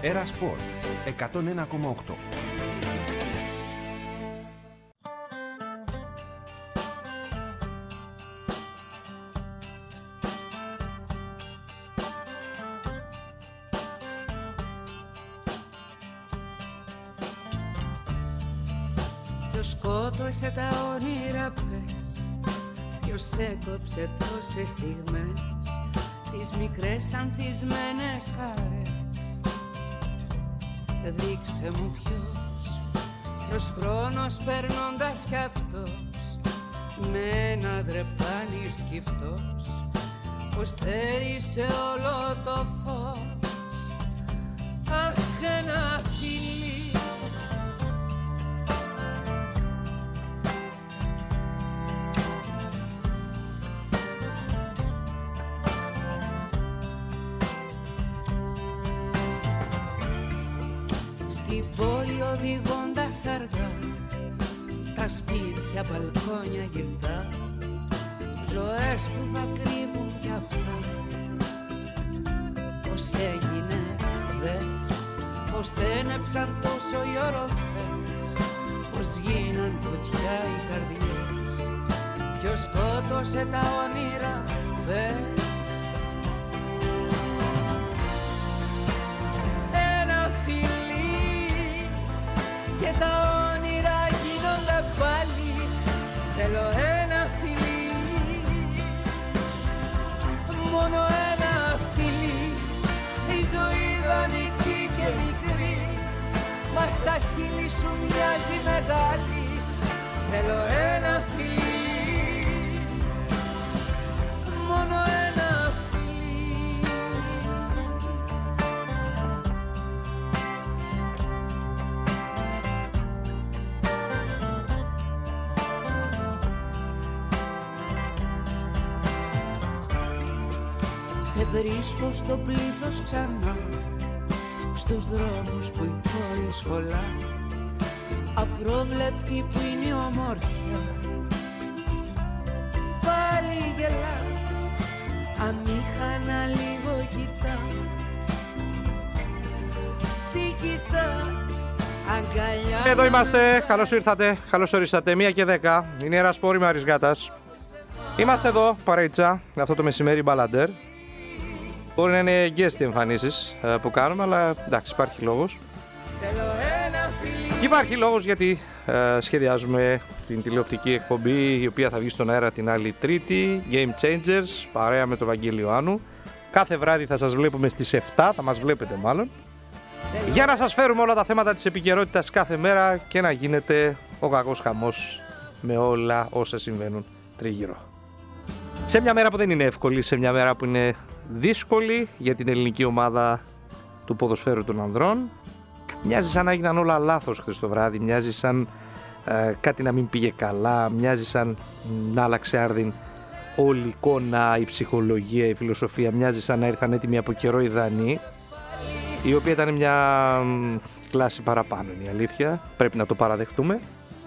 Έρα Σπορ 101,8. Ποιος σκότωσε τα όνειρα πες, ποιος έκοψε τόσες στιγμές, τις μικρές ανθισμένες χαρές. Δείξε μου ποιος χρόνος περνώντας κι αυτός, με ένα δρεπάνι σκυφτός, πως θέρισε όλο το φως. Αχ, ένα φιλί στην πόλη οδηγώντας αργά, τα σπίτια μπαλκόνια γυρτά, ζωές που θα κρύβουν κι αυτά. Πως έγινε δες, πως στένεψαν τόσο οι οροφές, πως γίναν φωτιά οι καρδιές, ποιος σκότωσε τα όνειρα πες. Και τα όνειρα γίνονται πάλι, θέλω ένα φιλί, μόνο ένα φιλί. Η ζωή δανεική και μικρή, μα στα χείλη σου μοιάζει μεγάλη, θέλω ένα φιλί, μόνο ένα φιλί. Σε βρίσκω στο πλήθος ξανά, στους δρόμους που η πόλη σχολά, απρόβλεπτη που είναι η ομόρφια. Πάλι γελάς, αμήχανα λίγο κοιτάς. Τι κοιτάς, αγκαλιά. Εδώ είμαστε, καλώς ήρθατε, καλώς ορίσατε. 1:10, είναι η Έρα Σπορ, είμαι Άρης Γκάτας. Είμαστε εδώ, παρέτσα, αυτό το μεσημέρι μπαλαντέρ. Μπορεί να είναι guest οι εμφανίσεις που κάνουμε, αλλά εντάξει, υπάρχει λόγος. Και υπάρχει λόγος γιατί σχεδιάζουμε την τηλεοπτική εκπομπή, η οποία θα βγει στον αέρα την άλλη Τρίτη, Game Changers, παρέα με τον Βαγγέλη Ιωάννου. Κάθε βράδυ θα σας βλέπουμε στις 7, θα μας βλέπετε μάλλον, για να σας φέρουμε όλα τα θέματα της επικαιρότητας κάθε μέρα και να γίνεται ο κακός χαμός με όλα όσα συμβαίνουν τριγύρω. Σε μια μέρα που δεν είναι εύκολη, σε μια μέρα που είναι δύσκολη για την ελληνική ομάδα του ποδοσφαίρου των ανδρών. Μοιάζει σαν να έγιναν όλα λάθος χθες το βράδυ, μοιάζει σαν κάτι να μην πήγε καλά, μοιάζει σαν να άλλαξε άρδιν όλη η εικόνα, η ψυχολογία, η φιλοσοφία, μοιάζει σαν να ήρθαν έτοιμοι από καιρό οι Δανείοι, η οποία ήταν μια κλάση παραπάνω, είναι η αλήθεια, πρέπει να το παραδεχτούμε.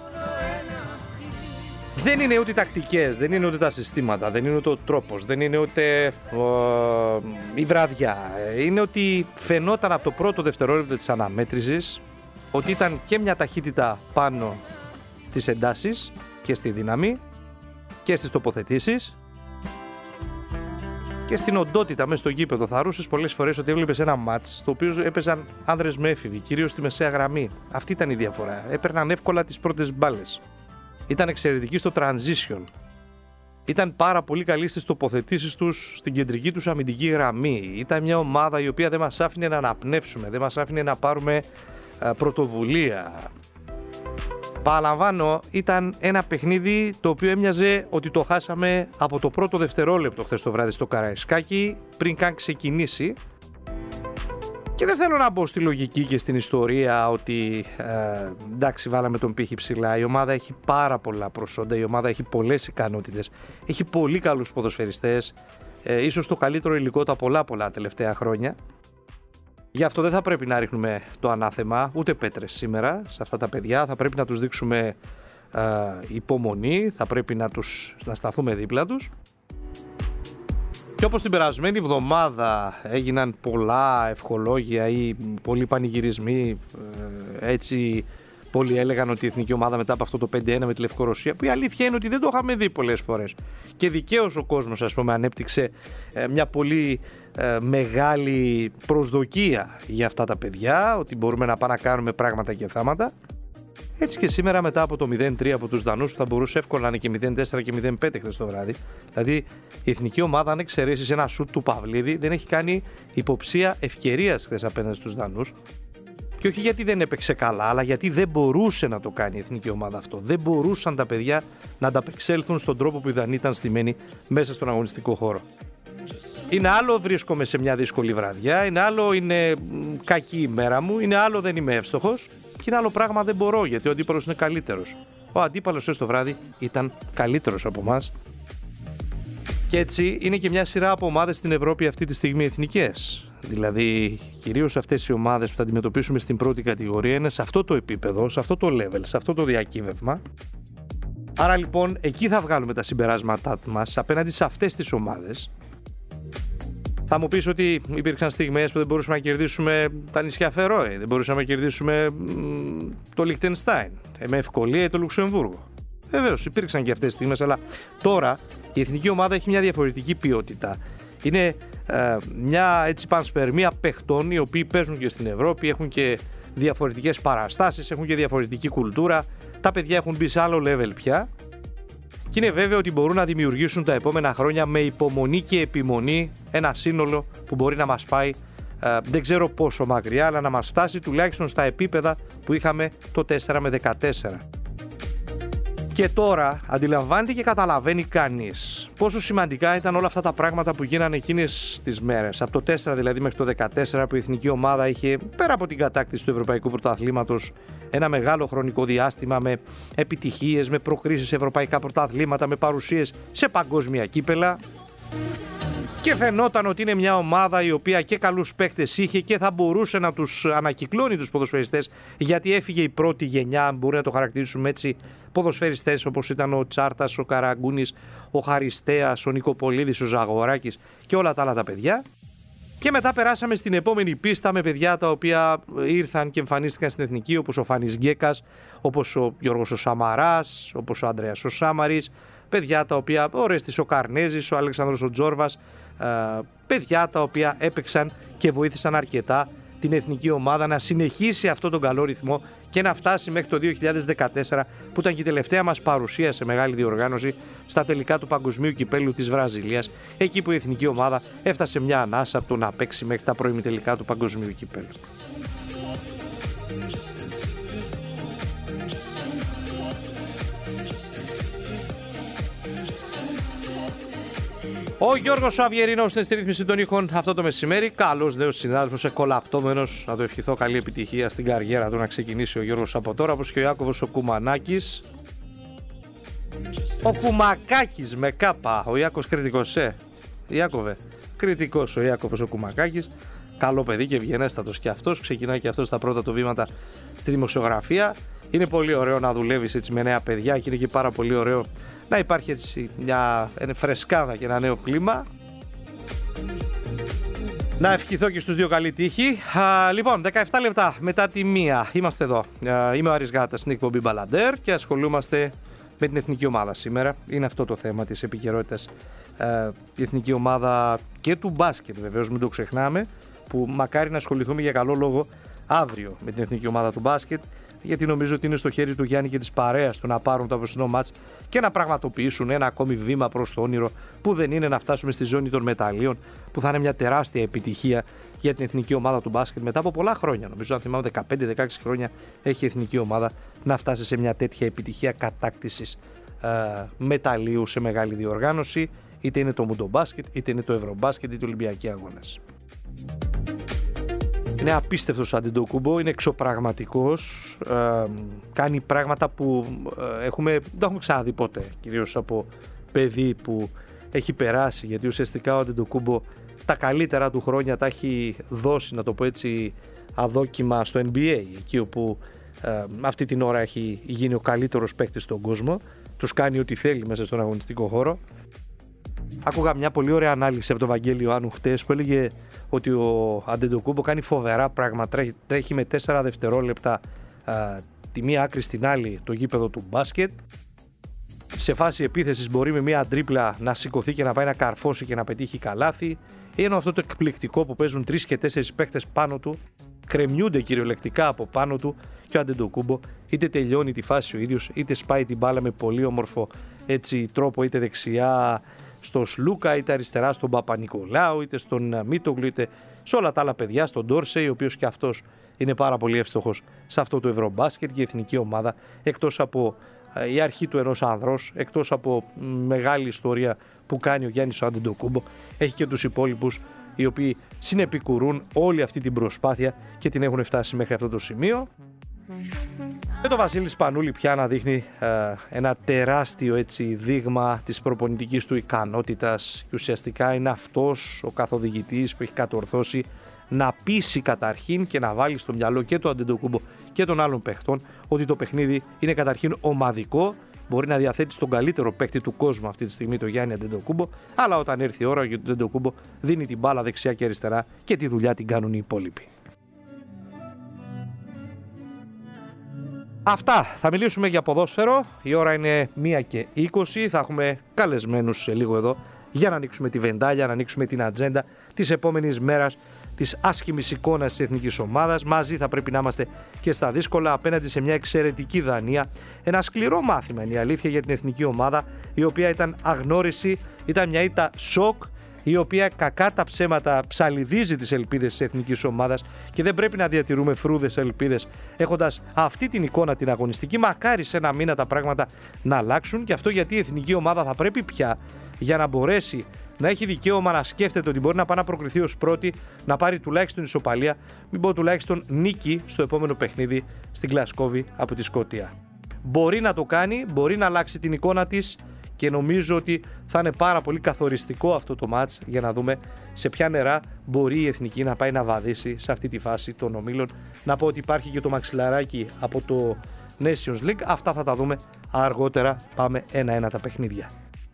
Δεν είναι ούτε οι τακτικές, δεν είναι ούτε τα συστήματα, δεν είναι ούτε ο τρόπος, δεν είναι ούτε η βραδιά. Είναι ότι φαινόταν από το πρώτο δευτερόλεπτο της αναμέτρησης ότι ήταν και μια ταχύτητα πάνω στις εντάσεις και στη δύναμη και στις τοποθετήσεις και στην οντότητα μέσα στο γήπεδο. Θα ρούσες πολλές φορές ότι έβλεπες ένα μάτς το οποίο έπαιζαν άνδρες με έφηβοι, κυρίως στη μεσαία γραμμή. Αυτή ήταν η διαφορά. Έπαιρναν εύκολα τις πρώτες μπάλες. Ήταν εξαιρετικοί στο transition. Ήταν πάρα πολύ καλοί στις τοποθετήσεις τους στην κεντρική τους αμυντική γραμμή. Ήταν μια ομάδα η οποία δεν μας άφηνε να αναπνεύσουμε, δεν μας άφηνε να πάρουμε πρωτοβουλία. Παραλαμβάνω, ήταν ένα παιχνίδι το οποίο έμοιαζε ότι το χάσαμε από το πρώτο δευτερόλεπτο χθες το βράδυ στο Καραϊσκάκι, πριν καν ξεκινήσει. Και δεν θέλω να μπω στη λογική και στην ιστορία ότι εντάξει, βάλαμε τον πύχη ψηλά. Η ομάδα έχει πάρα πολλά προσόντα, η ομάδα έχει πολλές ικανότητες, έχει πολύ καλούς ποδοσφαιριστές, ίσως το καλύτερο υλικό τα πολλά τελευταία χρόνια. Γι' αυτό δεν θα πρέπει να ρίχνουμε το ανάθεμα, ούτε πέτρες σήμερα σε αυτά τα παιδιά. Θα πρέπει να τους δείξουμε υπομονή, θα πρέπει να σταθούμε δίπλα τους. Και όπως την περασμένη εβδομάδα έγιναν πολλά ευχολόγια ή πολλοί πανηγυρισμοί, έτσι πολλοί έλεγαν ότι η εθνική ομάδα μετά από αυτό το 5-1 με τη Λευκορωσία, που η αλήθεια είναι ότι δεν το είχαμε δει πολλές φορές. Και δικαίως ο κόσμος, ας πούμε, ανέπτυξε μια πολύ μεγάλη προσδοκία για αυτά τα παιδιά, ότι μπορούμε να πάμε να κάνουμε πράγματα και θάματα. Έτσι και σήμερα μετά από το 0-3 από τους Δανούς, που θα μπορούσε εύκολα να είναι και 0-4 και 0-5 χθες το βράδυ, δηλαδή η εθνική ομάδα, αν εξαιρέσεις ένα σουτ του Παυλίδη, δεν έχει κάνει υποψία ευκαιρίας χθες απέναντι στους Δανούς. Και όχι γιατί δεν έπαιξε καλά, αλλά γιατί δεν μπορούσε να το κάνει η εθνική ομάδα αυτό. Δεν μπορούσαν τα παιδιά να ανταπεξέλθουν στον τρόπο που οι Δανείοι ήταν στημένοι μέσα στον αγωνιστικό χώρο. Είναι άλλο βρίσκομαι σε μια δύσκολη βραδιά, είναι άλλο είναι κακή η μέρα μου, είναι άλλο δεν είμαι εύστοχος και είναι άλλο πράγμα δεν μπορώ γιατί ο αντίπαλος είναι καλύτερος. Ο αντίπαλος το βράδυ ήταν καλύτερος από εμάς. Και έτσι είναι και μια σειρά από ομάδες στην Ευρώπη αυτή τη στιγμή εθνικές. Δηλαδή, κυρίως αυτές οι ομάδες που θα αντιμετωπίσουμε στην πρώτη κατηγορία είναι σε αυτό το επίπεδο, σε αυτό το level, σε αυτό το διακύβευμα. Άρα λοιπόν, εκεί θα βγάλουμε τα συμπεράσματά μας απέναντι σε αυτές τις ομάδες. Θα μου πεις ότι υπήρξαν στιγμές που δεν μπορούσαμε να κερδίσουμε τα νησιά Φερόε, δεν μπορούσαμε να κερδίσουμε το Λιχτενστάιν, με ευκολία ή το Λουξεμβούργο. Βεβαίως, υπήρξαν και αυτές τις στιγμές, αλλά τώρα η εθνική ομάδα έχει μια διαφορετική ποιότητα. Είναι μια έτσι πανσπερμία παιχτών οι οποίοι παίζουν και στην Ευρώπη, έχουν και διαφορετικές παραστάσεις, έχουν και διαφορετική κουλτούρα. Τα παιδιά έχουν μπει σε άλλο level πια και είναι βέβαιο ότι μπορούν να δημιουργήσουν τα επόμενα χρόνια με υπομονή και επιμονή ένα σύνολο που μπορεί να μας πάει δεν ξέρω πόσο μακριά, αλλά να μας φτάσει τουλάχιστον στα επίπεδα που είχαμε το 4 με 14. Και τώρα αντιλαμβάνεται και καταλαβαίνει κανείς πόσο σημαντικά ήταν όλα αυτά τα πράγματα που γίνανε εκείνες τις μέρες. Από το 4 δηλαδή μέχρι το 14 που η εθνική ομάδα είχε, πέρα από την κατάκτηση του Ευρωπαϊκού Πρωταθλήματος, ένα μεγάλο χρονικό διάστημα με επιτυχίες, με προκρίσεις σε ευρωπαϊκά πρωταθλήματα, με παρουσίες σε παγκόσμια κύπελα. Και φαινόταν ότι είναι μια ομάδα η οποία και καλούς παίκτες είχε και θα μπορούσε να τους ανακυκλώνει τους ποδοσφαιριστές, γιατί έφυγε η πρώτη γενιά, μπορεί να το χαρακτηρίσουμε έτσι, ποδοσφαιριστές όπως ήταν ο Τσάρτας, ο Καραγκούνης, ο Χαριστέας, ο Νικοπολίδης, ο Ζαγοράκης και όλα τα άλλα τα παιδιά. Και μετά περάσαμε στην επόμενη πίστα με παιδιά τα οποία ήρθαν και εμφανίστηκαν στην εθνική, όπως ο Φάνης Γκέκας, όπως ο Γιώργος ο Σαμαράς, όπως ο Ανδρέας ο Σάμαρης, παιδιά τα οποία, ο Ρέστης ο Καρνέζης, ο Αλεξάνδρος ο Τζόρβας, παιδιά τα οποία έπαιξαν και βοήθησαν αρκετά την εθνική ομάδα να συνεχίσει αυτόν τον καλό ρυθμό και να φτάσει μέχρι το 2014 που ήταν και η τελευταία μας παρουσία σε μεγάλη διοργάνωση στα τελικά του Παγκοσμίου Κυπέλλου της Βραζιλίας, εκεί που η εθνική ομάδα έφτασε μια ανάσα από το να παίξει μέχρι τα προημιτελικά του Παγκοσμίου Κυπέλλου. Ο Γιώργος ο Αβιερίνος στην ρύθμιση των ήχων αυτό το μεσημέρι. Καλός νέος συνάδελφος, εκολαπτώμενος. Να το ευχηθώ καλή επιτυχία στην καριέρα του να ξεκινήσει ο Γιώργος από τώρα, όπως και ο Ιάκωβος ο Κουμανάκης. Ο Κουμακάκης με κάπα. Ο Ιάκωβος κριτικός, Ιάκωβε. Κριτικός ο Ιάκωβος ο Κουμακάκης. Καλό παιδί και ευγενέστατος και αυτός. Ξεκινάει και αυτός τα πρώτα του βήματα στη δημοσιογραφία. Είναι πολύ ωραίο να δουλεύεις έτσι με νέα παιδιά και είναι και πάρα πολύ ωραίο να υπάρχει έτσι μια φρεσκάδα και ένα νέο κλίμα. Να ευχηθώ και στους δύο καλή τύχη. Λοιπόν, 17 λεπτά μετά τη 1 είμαστε εδώ. Είμαι ο Άρης Γάτας στην εκπομπή Μπαλαντέρ και ασχολούμαστε με την εθνική ομάδα σήμερα. Είναι αυτό το θέμα της επικαιρότητας. Η εθνική ομάδα και του μπάσκετ βεβαίως, μην το ξεχνάμε, που μακάρι να ασχοληθούμε για καλό λόγο αύριο με την εθνική ομάδα του μπάσκετ, γιατί νομίζω ότι είναι στο χέρι του Γιάννη και της παρέας του να πάρουν το απόψινό μάτς και να πραγματοποιήσουν ένα ακόμη βήμα προς το όνειρο που δεν είναι να φτάσουμε στη ζώνη των μεταλλίων, που θα είναι μια τεράστια επιτυχία για την εθνική ομάδα του μπάσκετ μετά από πολλά χρόνια. Νομίζω, αν θυμάμαι, 15-16 χρόνια έχει η εθνική ομάδα να φτάσει σε μια τέτοια επιτυχία κατάκτησης μεταλλίου σε μεγάλη διοργάνωση, είτε είναι το Μουντομπάσκετ, είτε είναι το Ευρωμπάσκετ, είτε Ολυμπιακοί αγώνες. Είναι απίστευτος ο Αντετοκούνμπο, είναι εξωπραγματικός, κάνει πράγματα που δεν έχουμε ξαναδεί ποτέ, κυρίως από παιδί που έχει περάσει, γιατί ουσιαστικά ο Αντετοκούνμπο τα καλύτερα του χρόνια τα έχει δώσει, να το πω έτσι, αδόκιμα στο NBA, εκεί όπου αυτή την ώρα έχει γίνει ο καλύτερος παίκτης στον κόσμο, τους κάνει ό,τι θέλει μέσα στον αγωνιστικό χώρο. Άκουγα μια πολύ ωραία ανάλυση από τον Βαγγέλη Ιωάννου χτες που έλεγε ότι ο Αντεντοκούμπο κάνει φοβερά πράγματα. Τρέχει με 4 δευτερόλεπτα τη μία άκρη στην άλλη το γήπεδο του μπάσκετ. Σε φάση επίθεσης μπορεί με μια τρίπλα να σηκωθεί και να πάει να καρφώσει και να πετύχει καλάθι. Ενώ αυτό το εκπληκτικό που παίζουν 3 και 4 παίχτες πάνω του, κρεμιούνται κυριολεκτικά από πάνω του και ο Αντεντοκούμπο είτε τελειώνει τη φάση ο ίδιος, είτε σπάει την μπάλα με πολύ όμορφο έτσι, τρόπο, είτε δεξιά στον Σλούκα, είτε αριστερά στον Παπα-Νικολάου, είτε στον Μίτογλου, είτε σε όλα τα άλλα παιδιά, στον Ντόρσεϊ, ο οποίος και αυτός είναι πάρα πολύ εύστοχος σε αυτό το Ευρωμπάσκετ και η εθνική ομάδα, εκτός από η αρχή του ενός άνδρος, εκτός από μεγάλη ιστορία που κάνει ο Γιάννης Αντεντοκούμπο, έχει και τους υπόλοιπους οι οποίοι συνεπικουρούν όλη αυτή την προσπάθεια και την έχουν φτάσει μέχρι αυτό το σημείο. Με τον Βασίλη Σπανούλη πια να δείχνει ένα τεράστιο έτσι, δείγμα της προπονητικής του ικανότητας και ουσιαστικά είναι αυτός ο καθοδηγητής που έχει κατορθώσει να πείσει καταρχήν και να βάλει στο μυαλό και το Αντεντοκούμπο και των άλλων παιχτών ότι το παιχνίδι είναι καταρχήν ομαδικό. Μπορεί να διαθέτει στον καλύτερο παίκτη του κόσμου αυτή τη στιγμή, το Γιάννη Αντεντοκούμπο, αλλά όταν έρθει η ώρα για τον Αντεντοκούμπο δίνει την μπάλα δεξιά και αριστερά και τη δουλειά την κάνουν οι υπόλοιποι. Αυτά, θα μιλήσουμε για ποδόσφαιρο. Η ώρα είναι 1:20. Θα έχουμε καλεσμένους σε λίγο εδώ για να ανοίξουμε τη βεντάλια, να ανοίξουμε την ατζέντα της επόμενης μέρας της άσχημης εικόνας της εθνικής ομάδας. Μαζί θα πρέπει να είμαστε και στα δύσκολα απέναντι σε μια εξαιρετική Δανία. Ένα σκληρό μάθημα είναι η αλήθεια για την εθνική ομάδα, η οποία ήταν αγνώριση, ήταν μια ήττα σοκ, η οποία κακά τα ψέματα ψαλιδίζει τις ελπίδες της εθνικής ομάδας και δεν πρέπει να διατηρούμε φρούδες ελπίδες έχοντας αυτή την εικόνα την αγωνιστική. Μακάρι σε ένα μήνα τα πράγματα να αλλάξουν και αυτό γιατί η εθνική ομάδα θα πρέπει πια για να μπορέσει να έχει δικαίωμα να σκέφτεται ότι μπορεί να πάει να προκριθεί ως πρώτη, να πάρει τουλάχιστον ισοπαλία, μην πω τουλάχιστον νίκη στο επόμενο παιχνίδι στην Γλασκόβη από τη Σκωτία. Μπορεί να το κάνει, μπορεί να αλλάξει την εικόνα της και νομίζω ότι θα είναι πάρα πολύ καθοριστικό αυτό το μάτς για να δούμε σε ποια νερά μπορεί η εθνική να πάει να βαδίσει σε αυτή τη φάση των ομίλων. Να πω ότι υπάρχει και το μαξιλαράκι από το Nations League, αυτά θα τα δούμε αργότερα, πάμε ένα-ένα τα παιχνίδια.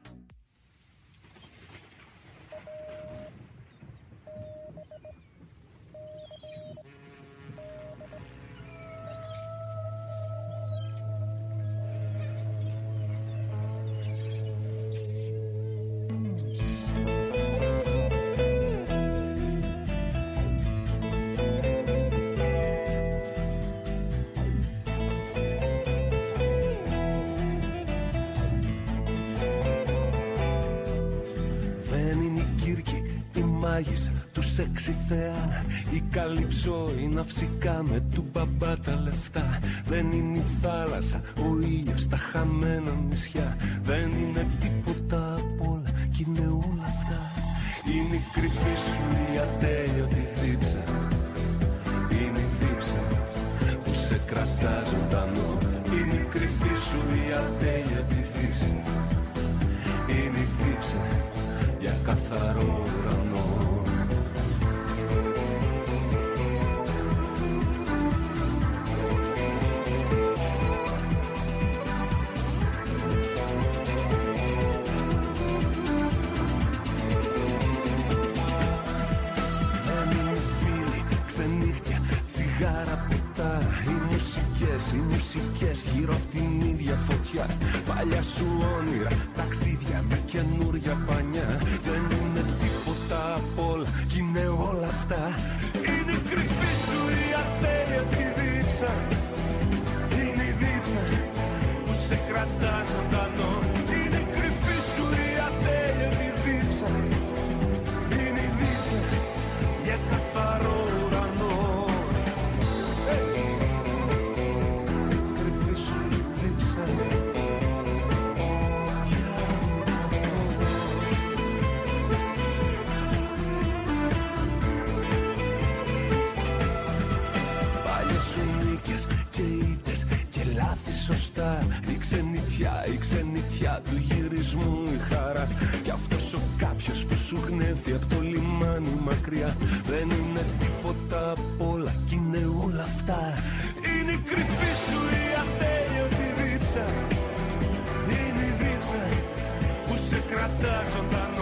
Του σεξι θεά, η καλύψω, η ναυσικά με του μπαμπά τα λεφτά. Δεν είναι η θάλασσα, ο ήλιος, τα χαμένα νησιά. Δεν είναι τίποτα απ' όλα κι είναι όλα αυτά. Είναι η κρυφή σου η ατέλειωτη δίψα. Είναι η δίψα που σε κρατά ζωντανό. Είναι η κρυφή σου η ατέλειωτη δίψα. Είναι η δίψα για καθαρό ουρανό. Οι μουσικές γύρω απ' την ίδια φωτιά. Παλιά σου όνειρα, ταξίδια με καινούρια πανιά. Δεν είναι τίποτα απ' όλα κι είναι όλα αυτά. Είναι η κρυφή σου η ατέλειωτη δίψα. Είναι η δίψα που σε κρατά ζωντανό. Είναι η κρυφή σου η ατέλειωτη δίψα. Είναι η δίψα για καθαρό ουρανό. Η ξενιτιά του γυρισμού η χαρά. Κι αυτός ο κάποιος που σου γνέφει από το λιμάνι μακριά. Δεν είναι τίποτα απ' όλα κι είναι όλα αυτά. Είναι η κρυφή σου η ατέλειωτη δίψα. Είναι η δίψα που σε κρατά ζωντανό.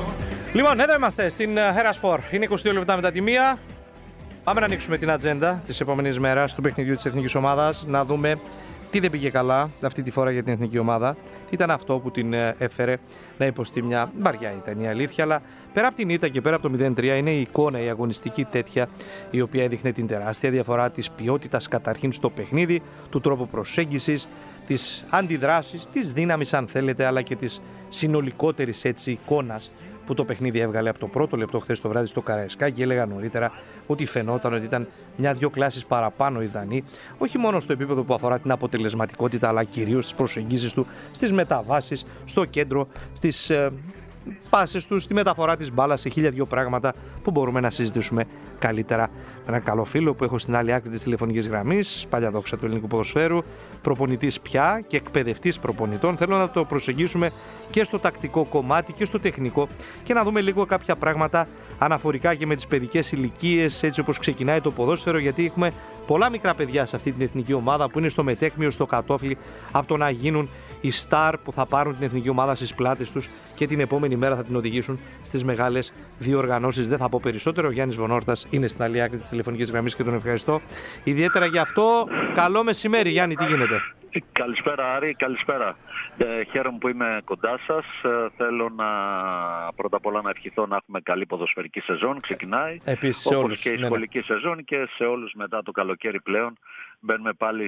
Λοιπόν, εδώ είμαστε στην Heraspor. Είναι 22 λεπτά μετά τη μία. Πάμε να ανοίξουμε την ατζέντα της επόμενης μέρας του παιχνιδιού της εθνικής ομάδας. Να δούμε τι δεν πήγε καλά αυτή τη φορά για την εθνική ομάδα. Τι ήταν αυτό που την έφερε να υποστεί μια βαριά ήταν η αλήθεια. Αλλά πέρα από την ήττα και πέρα από το 0-3 είναι η εικόνα, η αγωνιστική τέτοια, η οποία έδειχνε την τεράστια διαφορά της ποιότητας καταρχήν στο παιχνίδι, του τρόπου προσέγγισης, της αντιδράσης, της δύναμης αν θέλετε, αλλά και της συνολικότερης έτσι εικόνας που το παιχνίδι έβγαλε από το πρώτο λεπτό χθες το βράδυ στο Καραϊσκάκι. Έλεγα νωρίτερα ότι φαινόταν ότι ήταν μια-δυο κλάσεις παραπάνω οι Δανείοι, όχι μόνο στο επίπεδο που αφορά την αποτελεσματικότητα, αλλά κυρίως στις προσεγγίσεις του, στις μεταβάσεις, στο κέντρο, στις πάσες του, στη μεταφορά της μπάλας, σε 1002 πράγματα που μπορούμε να συζητήσουμε καλύτερα με έναν καλό φίλο που έχω στην άλλη άκρη της τηλεφωνικής γραμμής, παλιά δόξα του ελληνικού ποδοσφαίρου, προπονητής πια και εκπαιδευτής προπονητών. Θέλω να το προσεγγίσουμε και στο τακτικό κομμάτι και στο τεχνικό και να δούμε λίγο κάποια πράγματα αναφορικά και με τις παιδικές ηλικίες, έτσι όπως ξεκινάει το ποδόσφαιρο, γιατί έχουμε πολλά μικρά παιδιά σε αυτή την εθνική ομάδα που είναι στο μετέχνιο, στο κατόφλι, από το να γίνουν οι στάρ που θα πάρουν την εθνική ομάδα στις πλάτες τους και την επόμενη μέρα θα την οδηγήσουν στις μεγάλες διοργανώσεις. Δεν θα πω περισσότερο. Ο Γιάννης Βονόρτας είναι στην άλλη άκρη της τηλεφωνικής γραμμής και τον ευχαριστώ ιδιαίτερα για αυτό. Καλό μεσημέρι, Γιάννη, τι γίνεται? Καλησπέρα, Άρη, καλησπέρα. Χαίρομαι που είμαι κοντά σας. Θέλω πρώτα απ' όλα να ευχηθώ να έχουμε καλή ποδοσφαιρική σεζόν. Ξεκινάει. Επίσης σε όλους. Και η σχολική σεζόν και σε όλους μετά το καλοκαίρι πλέον. Μπαίνουμε πάλι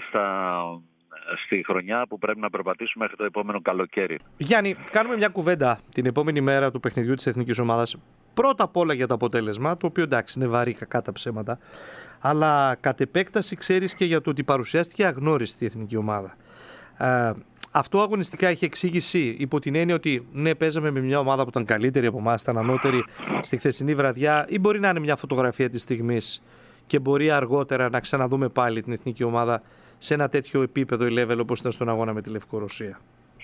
στη χρονιά που πρέπει να περπατήσουμε μέχρι το επόμενο καλοκαίρι. Γιάννη, κάνουμε μια κουβέντα την επόμενη μέρα του παιχνιδιού της εθνικής ομάδας. Πρώτα απ' όλα για το αποτέλεσμα, το οποίο εντάξει είναι βαρύ κακά τα ψέματα, αλλά κατ' επέκταση ξέρεις και για το ότι παρουσιάστηκε αγνώριστη η εθνική ομάδα. Αυτό αγωνιστικά έχει εξήγηση υπό την έννοια ότι ναι, παίζαμε με μια ομάδα που ήταν καλύτερη από εμάς, ήταν ανώτερη στη χθεσινή βραδιά, ή μπορεί να είναι μια φωτογραφία της στιγμής και μπορεί αργότερα να ξαναδούμε πάλι την εθνική ομάδα σε ένα τέτοιο επίπεδο ή level όπως ήταν στον αγώνα με τη Λευκορωσία?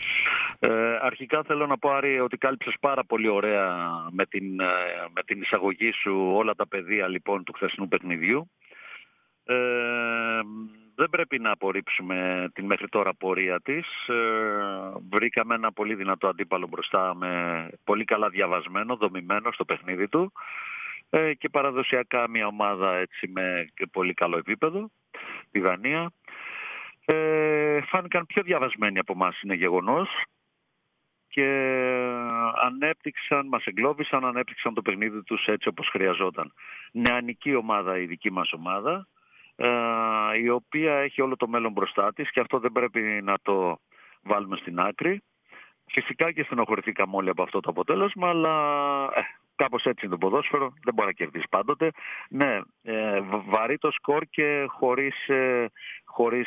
Αρχικά θέλω να πω, Άρη, ότι κάλυψες πάρα πολύ ωραία με την εισαγωγή σου όλα τα πεδία λοιπόν του χθεσινού παιχνιδιού. Δεν πρέπει να απορρίψουμε την μέχρι τώρα πορεία της. Βρήκαμε ένα πολύ δυνατό αντίπαλο μπροστά, με πολύ καλά διαβασμένο, δομημένο στο παιχνίδι του και παραδοσιακά μια ομάδα έτσι με πολύ καλό επίπεδο, τη Δανία. Φάνηκαν πιο διαβασμένοι από εμάς, είναι γεγονός, και μας εγκλώβησαν, ανέπτυξαν το παιχνίδι τους έτσι όπως χρειαζόταν. Νεανική ομάδα η δική μας ομάδα, η οποία έχει όλο το μέλλον μπροστά της και αυτό δεν πρέπει να το βάλουμε στην άκρη. Φυσικά και στενοχωρηθήκαμε όλοι από αυτό το αποτέλεσμα, αλλά κάπως έτσι είναι το ποδόσφαιρο, δεν μπορεί να κερδίσει πάντοτε. Ναι, βαρύ το σκορ και χωρίς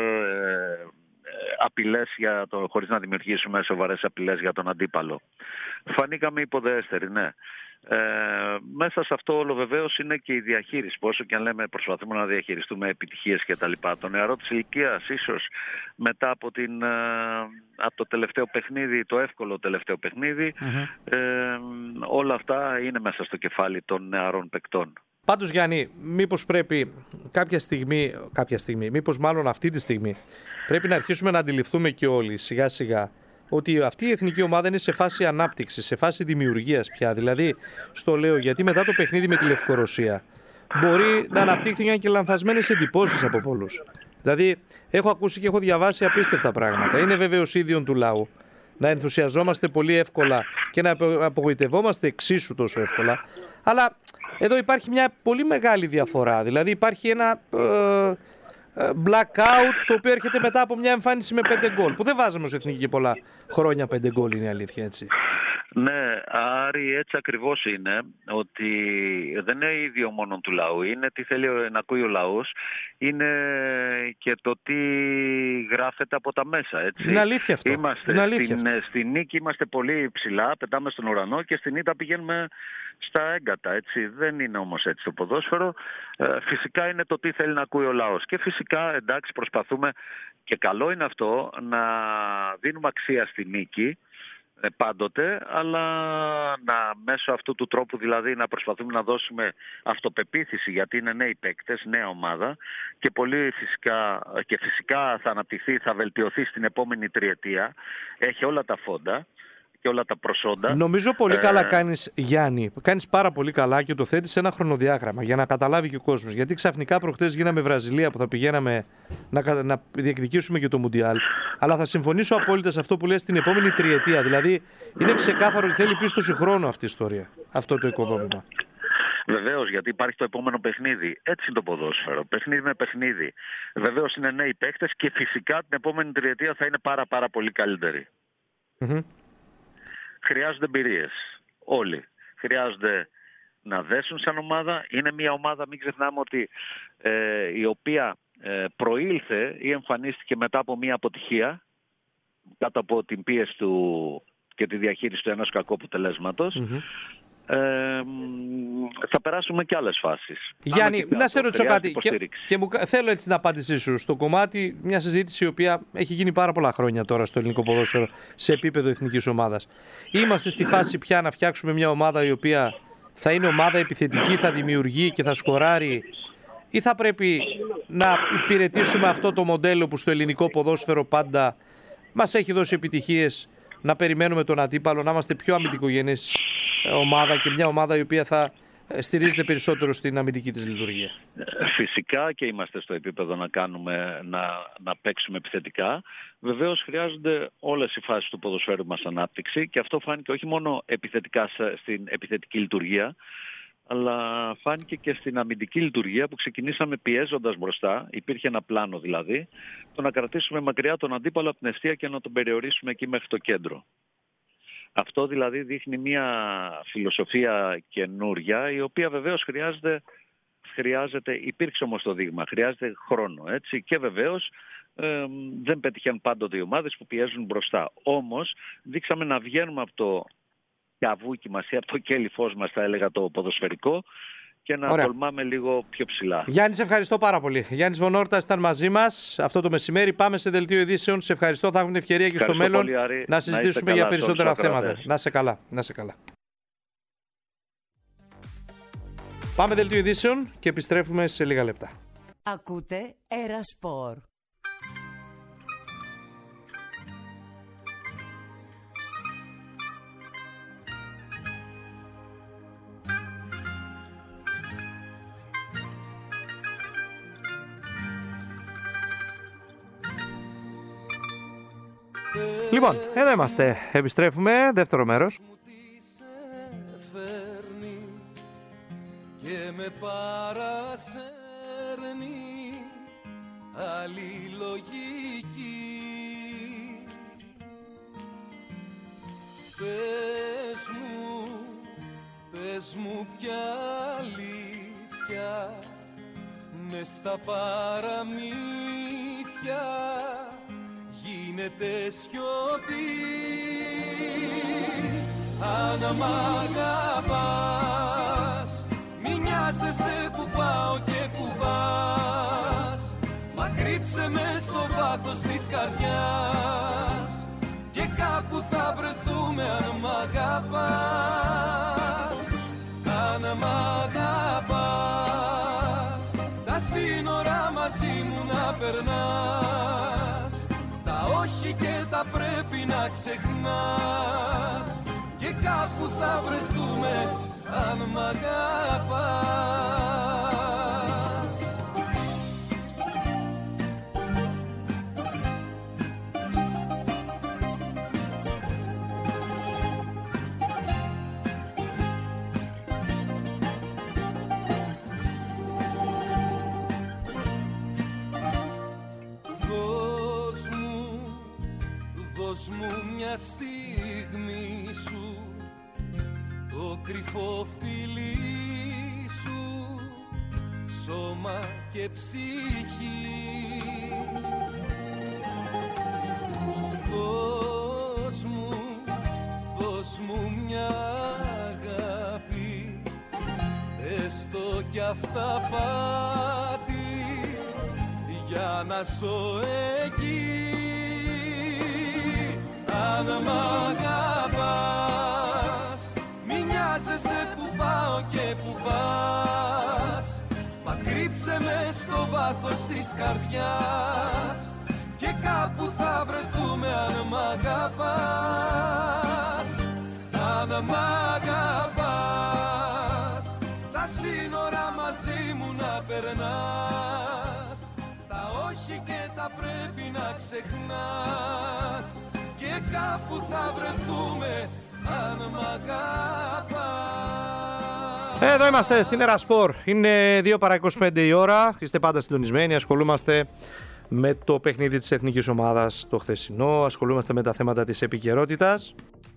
απειλές χωρίς να δημιουργήσουμε σοβαρές απειλές για τον αντίπαλο. Φανήκαμε υποδέστεροι, ναι. Μέσα σε αυτό όλο βεβαίως είναι και η διαχείριση. Πόσο και αν λέμε προσπαθούμε να διαχειριστούμε επιτυχίες κτλ. Το νεαρό της ηλικίας ίσως μετά από το τελευταίο παιχνίδι, το εύκολο τελευταίο παιχνίδι, όλα αυτά είναι μέσα στο κεφάλι των νεαρών παικτών. Πάντως, Γιάννη, μήπως πρέπει κάποια στιγμή, μήπως μάλλον αυτή τη στιγμή πρέπει να αρχίσουμε να αντιληφθούμε και όλοι σιγά σιγά ότι αυτή η εθνική ομάδα είναι σε φάση ανάπτυξης, σε φάση δημιουργίας πια. Δηλαδή, στο λέω γιατί μετά το παιχνίδι με τη Λευκορωσία μπορεί να αναπτύχθηκαν και λανθασμένες εντυπώσεις από πολλούς. Δηλαδή, έχω ακούσει και έχω διαβάσει απίστευτα πράγματα. Είναι βέβαιος ίδιον του λαού να ενθουσιαζόμαστε πολύ εύκολα και να απογοητευόμαστε εξίσου τόσο εύκολα. Αλλά εδώ υπάρχει μια πολύ μεγάλη διαφορά. Δηλαδή, υπάρχει ένα blackout το οποίο έρχεται μετά από μια εμφάνιση με 5 γκολ. Που δεν βάζαμε ως εθνική και πολλά χρόνια 5 γκολ, είναι η αλήθεια, έτσι. Ναι, Άρη, έτσι ακριβώς είναι, ότι δεν είναι ίδιο μόνο του λαού, είναι τι θέλει να ακούει ο λαός, είναι και το τι γράφεται από τα μέσα, έτσι. Είναι αλήθεια αυτό. Στην νίκη είμαστε πολύ ψηλά, πετάμε στον ουρανό και στην ήττα πηγαίνουμε στα έγκατα, έτσι. Δεν είναι όμως έτσι το ποδόσφαιρο. Φυσικά είναι το τι θέλει να ακούει ο λαός και φυσικά, εντάξει, προσπαθούμε και καλό είναι αυτό να δίνουμε αξία στη νίκη πάντοτε, αλλά μέσω αυτού του τρόπου δηλαδή να προσπαθούμε να δώσουμε αυτοπεποίθηση, γιατί είναι νέοι παίκτες, νέα ομάδα και φυσικά θα αναπτυχθεί, θα βελτιωθεί στην επόμενη τριετία, έχει όλα τα φόντα και όλα τα προσόντα. Νομίζω πολύ καλά κάνεις, Γιάννη. Κάνεις πάρα πολύ καλά και το θέτεις σε ένα χρονοδιάγραμμα για να καταλάβει και ο κόσμος. Γιατί ξαφνικά προχτές γίναμε Βραζιλία που θα πηγαίναμε να διεκδικήσουμε και το Μουντιάλ. Αλλά θα συμφωνήσω απόλυτα σε αυτό που λες την επόμενη τριετία. Δηλαδή είναι ξεκάθαρο ότι θέλει πίστοση χρόνου αυτή η ιστορία, αυτό το οικοδόμημα. Βεβαίως, γιατί υπάρχει το επόμενο παιχνίδι. Έτσι είναι το ποδόσφαιρο. Παιχνίδι με παιχνίδι. Βεβαίως είναι νέοι παίκτες και φυσικά την επόμενη τριετία θα είναι πάρα πολύ καλύτεροι. Χρειάζονται εμπειρίες. Όλοι. Χρειάζονται να δέσουν σαν ομάδα. Είναι μια ομάδα, μην ξεχνάμε, ότι η οποία προήλθε ή εμφανίστηκε μετά από μια αποτυχία, κάτω από την πίεση του και τη διαχείριση του ενός κακού αποτελέσματος. Θα περάσουμε και άλλες φάσεις. Γιάννη, να σε ρωτήσω κάτι και θέλω έτσι την απάντησή σου στο κομμάτι, μια συζήτηση η οποία έχει γίνει πάρα πολλά χρόνια τώρα στο ελληνικό ποδόσφαιρο σε επίπεδο εθνικής ομάδας. Είμαστε στη φάση πια να φτιάξουμε μια ομάδα η οποία θα είναι ομάδα επιθετική, θα δημιουργεί και θα σκοράρει, ή θα πρέπει να υπηρετήσουμε αυτό το μοντέλο που στο ελληνικό ποδόσφαιρο πάντα μας έχει δώσει επιτυχίες, να περιμένουμε τον αντίπαλο, να είμαστε πιο αμυντικογενής ομάδα και μια ομάδα η οποία θα στηρίζεται περισσότερο στην αμυντική της λειτουργία? Φυσικά και είμαστε στο επίπεδο να παίξουμε επιθετικά. Βεβαίως χρειάζονται όλες οι φάσεις του ποδοσφαίρου μας ανάπτυξη και αυτό φάνηκε όχι μόνο επιθετικά στην επιθετική λειτουργία, αλλά φάνηκε και στην αμυντική λειτουργία που ξεκινήσαμε πιέζοντας μπροστά. Υπήρχε ένα πλάνο δηλαδή, το να κρατήσουμε μακριά τον αντίπαλο από την εστία και να τον περιορίσουμε εκεί μέχρι το κέντρο. Αυτό δηλαδή δείχνει μια φιλοσοφία καινούρια, η οποία βεβαίως χρειάζεται, υπήρξε όμως το δείγμα, χρειάζεται χρόνο, έτσι, και βεβαίως δεν πετυχαίνουν πάντοτε οι ομάδες που πιέζουν μπροστά. Όμως δείξαμε να βγαίνουμε από το καβούκι μας ή από το κέλυφός μας, θα έλεγα, το ποδοσφαιρικό, και να τολμάμε λίγο πιο ψηλά. Γιάννη, σε ευχαριστώ πάρα πολύ. Γιάννης Βονόρτας ήταν μαζί μας αυτό το μεσημέρι. Πάμε σε δελτίο ειδήσεων. Σε ευχαριστώ. Θα έχουμε την ευκαιρία και στο μέλλον πολύ, να συζητήσουμε για περισσότερα θέματα. Να σε καλά. Να σε καλά. Πάμε δελτίο ειδήσεων και επιστρέφουμε σε λίγα λεπτά. Ακούτε Ερασπορ. Λοιπόν, εδώ είμαστε. Επιστρέφουμε, δεύτερο μέρος. Και με παρασέρνει άλλη λογική. Πες μου ποια αλήθεια μες στα παραμύθια γίνεται σιωπή. Αν μ' αγαπάς, μη νοιάζεσαι που πάω και που πας, μα κρύψε με στο βάθος της καρδιάς και κάπου θα βρεθούμε αν μ' αγαπάς. Αν μ' αγαπάς, τα σύνορα μαζί μου να περνάς, τα όχι και τα πρέπει να ξεχνάς και κάπου θα βρεθούμε αν μ' αγαπάς. Δώσ' μου μια στιγμή σου, το κρυφό φιλί σου, σώμα και ψυχή. Δώσ' μου μια αγάπη, έστω κι αυταπάτη, για να ζω εκεί. Αν μ' αγαπάς, μη νοιάζεσαι που πάω και που πας, μα κρύψε με στο βάθος της καρδιάς και κάπου θα βρεθούμε αν μ' αγαπάς. να μ' αγαπάς, τα σύνορα μαζί μου να περνάς, τα όχι και τα πρέπει να ξεχνάς, και κάπου θα βρεθούμε αν μ' αγαπάς. Εδώ είμαστε στην Ερασπορ. Είναι 2 παρά 25 η ώρα. Είστε πάντα συντονισμένοι. Ασχολούμαστε με το παιχνίδι της εθνικής ομάδας το χθεσινό. Ασχολούμαστε με τα θέματα της επικαιρότητας.